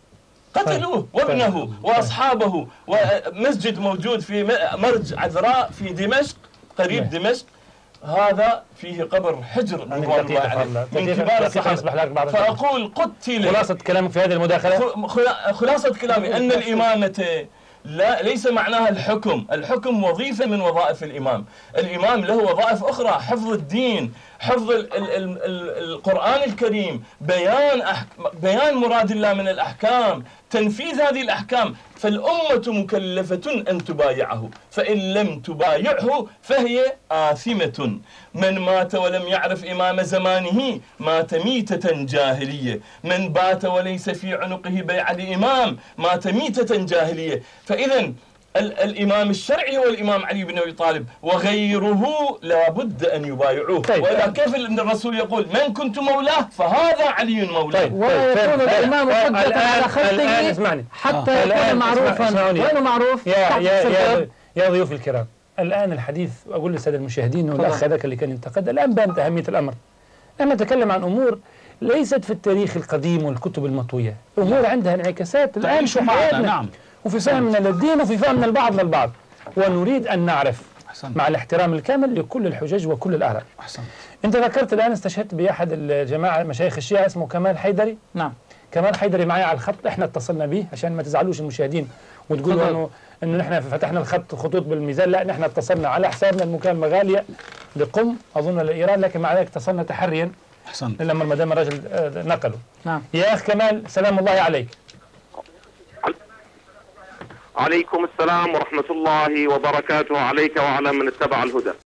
[SPEAKER 2] قتلوه وابنه وأصحابه، ومسجد موجود في مرج عذراء في دمشق قريب دمشق، هذا فيه قبر حجر رضوان الله عليه من كبار الصحابة. فأقول قتل.
[SPEAKER 1] خلاصة كلامك في هذه المداخلة،
[SPEAKER 2] خلاصة كلامي أن الإمامة لا ليس معناها الحكم. الحكم وظيفة من وظائف الإمام. الإمام له وظائف أخرى: حفظ الدين، حفظ ال ال ال ال القرآن الكريم، بيان بيان مراد الله من الأحكام، تنفيذ هذه الأحكام. فالأمة مكلفة أن تبايعه، فإن لم تبايعه فهي آثمة. من مات ولم يعرف إمام زمانه مات ميتة جاهلية، من بات وليس في عنقه بيع لإمام مات ميتة جاهلية. فإذا الإمام الشرعي هو الإمام علي بن أبي طالب، وغيره لا بد أن يبايعوه.
[SPEAKER 1] طيب.
[SPEAKER 2] وإذا كيف الرسول يقول: من كنت مولاه فهذا علي مولاه.
[SPEAKER 1] طيب.
[SPEAKER 5] ولا يكون الإمام حجة على خلقه حتى يكون معروفا. وين معروف؟
[SPEAKER 1] يا يا يا يا ضيوف الكرام، الآن الحديث، أقول للسادة المشاهدين والأخ هذاك اللي كان ينتقد، الآن بانت أهمية الأمر. أنا أتكلم عن أمور ليست في التاريخ القديم والكتب المطوية، أمور عندها انعكاسات الآن في حياتنا. نعم. وفي فهمنا للدين وفي فهمنا البعض للبعض، ونريد أن نعرف أحسن. مع الاحترام الكامل لكل الحجج وكل الآراء. أحسن. أنت ذكرت الآن، استشهدت بأحد الجماعة مشايخ الشيعة اسمه كمال حيدري. نعم. كمال حيدري معي على الخط، احنا اتصلنا به عشان ما تزعلوش المشاهدين وتقولوا انه انه نحن فتحنا الخط خطوط بالميزان، لا، نحن اتصلنا على حسابنا المكالمة غالية لقم أظن لإيران، لكن مع ذلك اتصلنا تحريا. أحسن. لما ما دام الرجل نقله. نعم. يا أخ كمال، سلام الله عليك.
[SPEAKER 9] عليكم السلام ورحمة الله وبركاته، عليك وعلى من اتبع الهدى.